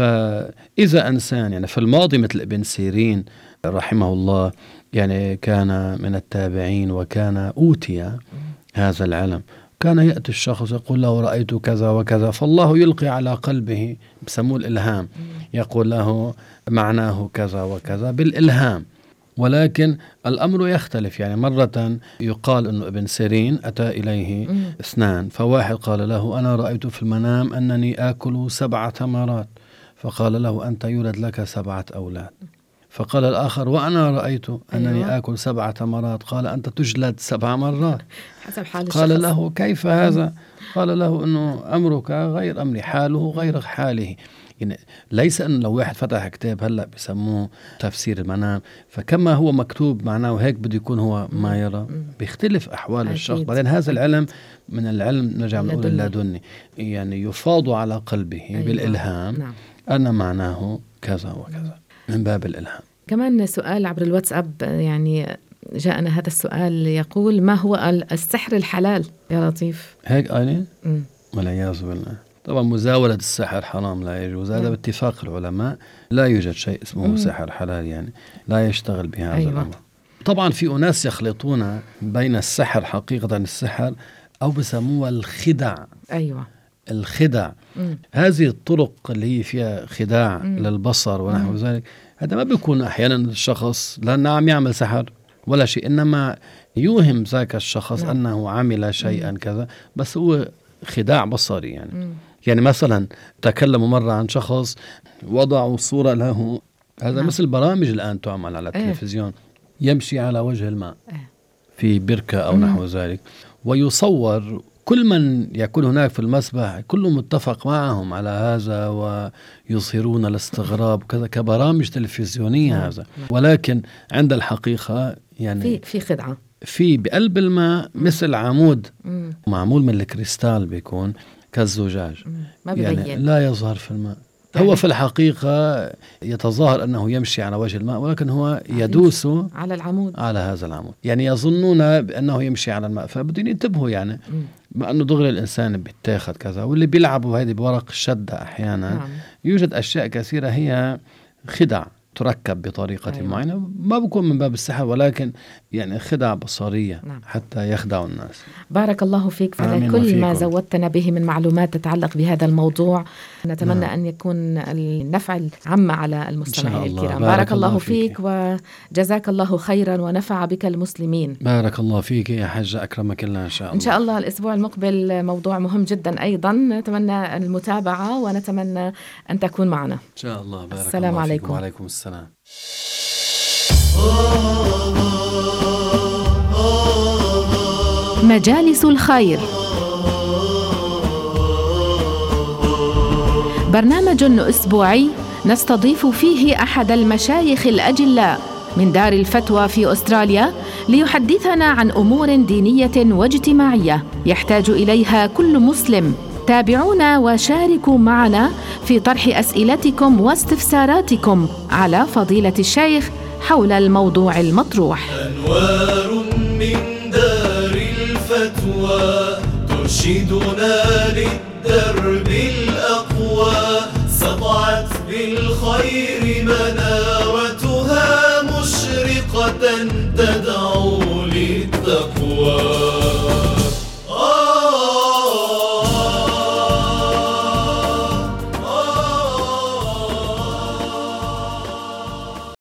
فإذا إنسان يعني في الماضي مثل ابن سيرين رحمه الله يعني كان من التابعين وكان أوتي هذا العلم، كان يأتي الشخص يقول له رأيت كذا وكذا، فالله يلقي على قلبه بسموه الإلهام، يقول له معناه كذا وكذا بالإلهام. ولكن الأمر يختلف. يعني مرة يقال أن ابن سيرين أتى إليه اثنان، فواحد قال له أنا رأيت في المنام أنني آكل سبع تمرات، فقال له أنت يولد لك سبعة أولاد. فقال الآخر وأنا رأيت أنني أيوة. آكل سبع تمرات، قال أنت تجلد سبع مرات. حسب حال قال الشخص. له كيف هذا؟ قال له أنه أمرك غير أمري، حاله غير حاله. يعني ليس أن لو واحد فتح كتاب هلأ بيسموه تفسير المنام، فكما هو مكتوب معناه هيك بده يكون هو ما يرى، بيختلف أحوال أكيد. الشخص. بعدين هذا العلم من العلم نرجع نقول اللدني، يعني يفاض على قلبه أيوة. بالإلهام. نعم. أنا معناه كذا وكذا من باب الإلهام. كمان سؤال عبر الواتساب يعني جاءنا هذا السؤال يقول ما هو السحر الحلال يا لطيف؟ هيك قايلين؟ والعياذ بالله. طبعا مزاولة السحر حرام لا يجوز، هذا باتفاق العلماء، لا يوجد شيء اسمه مم. سحر حلال، يعني لا يشتغل بهذا أيوة. الأمر. طبعا في أناس يخلطون بين السحر حقيقة السحر أو بسموه الخدع. أيوة. الخدع. مم. هذه الطرق اللي هي فيها خداع مم. للبصر ونحو ذلك، هذا ما بيكون أحيانا الشخص لا عم يعمل سحر ولا شيء، إنما يوهم ذاك الشخص نعم. أنه عمل شيئا مم. كذا، بس هو خداع بصري يعني. مم. يعني مثلا تكلموا مرة عن شخص وضعوا صورة له، هذا نعم. مثل برامج الآن تعمل على التلفزيون، ايه. يمشي على وجه الماء ايه. في بركة أو مم. نحو ذلك، ويصور كل من يكون هناك في المسبح كله متفق معهم على هذا ويظهرون الاستغراب كذا كبرامج تلفزيونية. مم. هذا ولكن عند الحقيقة يعني في في خدعة، في بقلب الماء مثل عمود مم. معمول من الكريستال بيكون كالزجاج، ما بيبين. يعني لا يظهر في الماء هو في الحقيقة يتظاهر أنه يمشي على وجه الماء، ولكن هو يدوس على العمود، على هذا العمود. يعني يظنون بأنه يمشي على الماء، فبدهم ينتبهوا يعني مع أنه دغري الإنسان بيتاخد كذا. واللي بيلعبوا هذه بورق الشدة أحيانا نعم. يوجد أشياء كثيرة هي خدع تركب بطريقة أيوة. معينة، ما بكون من باب السحر، ولكن يعني خدع بصرية نعم. حتى يخدعوا الناس. بارك الله فيك على كل ما زودتنا به من معلومات تتعلق بهذا الموضوع. نتمنى نعم. أن يكون النفع العام على المستمعين الكرام. بارك, بارك الله فيك, فيك وجزاك الله خيرا ونفع بك المسلمين. بارك الله فيك يا حجة، أكرمك الله إن شاء الله. إن شاء الله الأسبوع المقبل موضوع مهم جدا أيضا، نتمنى المتابعة ونتمنى أن تكون معنا إن شاء الله. بارك السلام الله عليكم. فيكم. وعليكم السلام. مجالس الخير، برنامج أسبوعي نستضيف فيه أحد المشايخ الأجلاء من دار الفتوى في أستراليا ليحدثنا عن أمور دينية واجتماعية يحتاج إليها كل مسلم. تابعونا وشاركوا معنا في طرح أسئلتكم واستفساراتكم على فضيلة الشيخ حول الموضوع المطروح. أنوار من دار الفتوى ترشدنا للدرب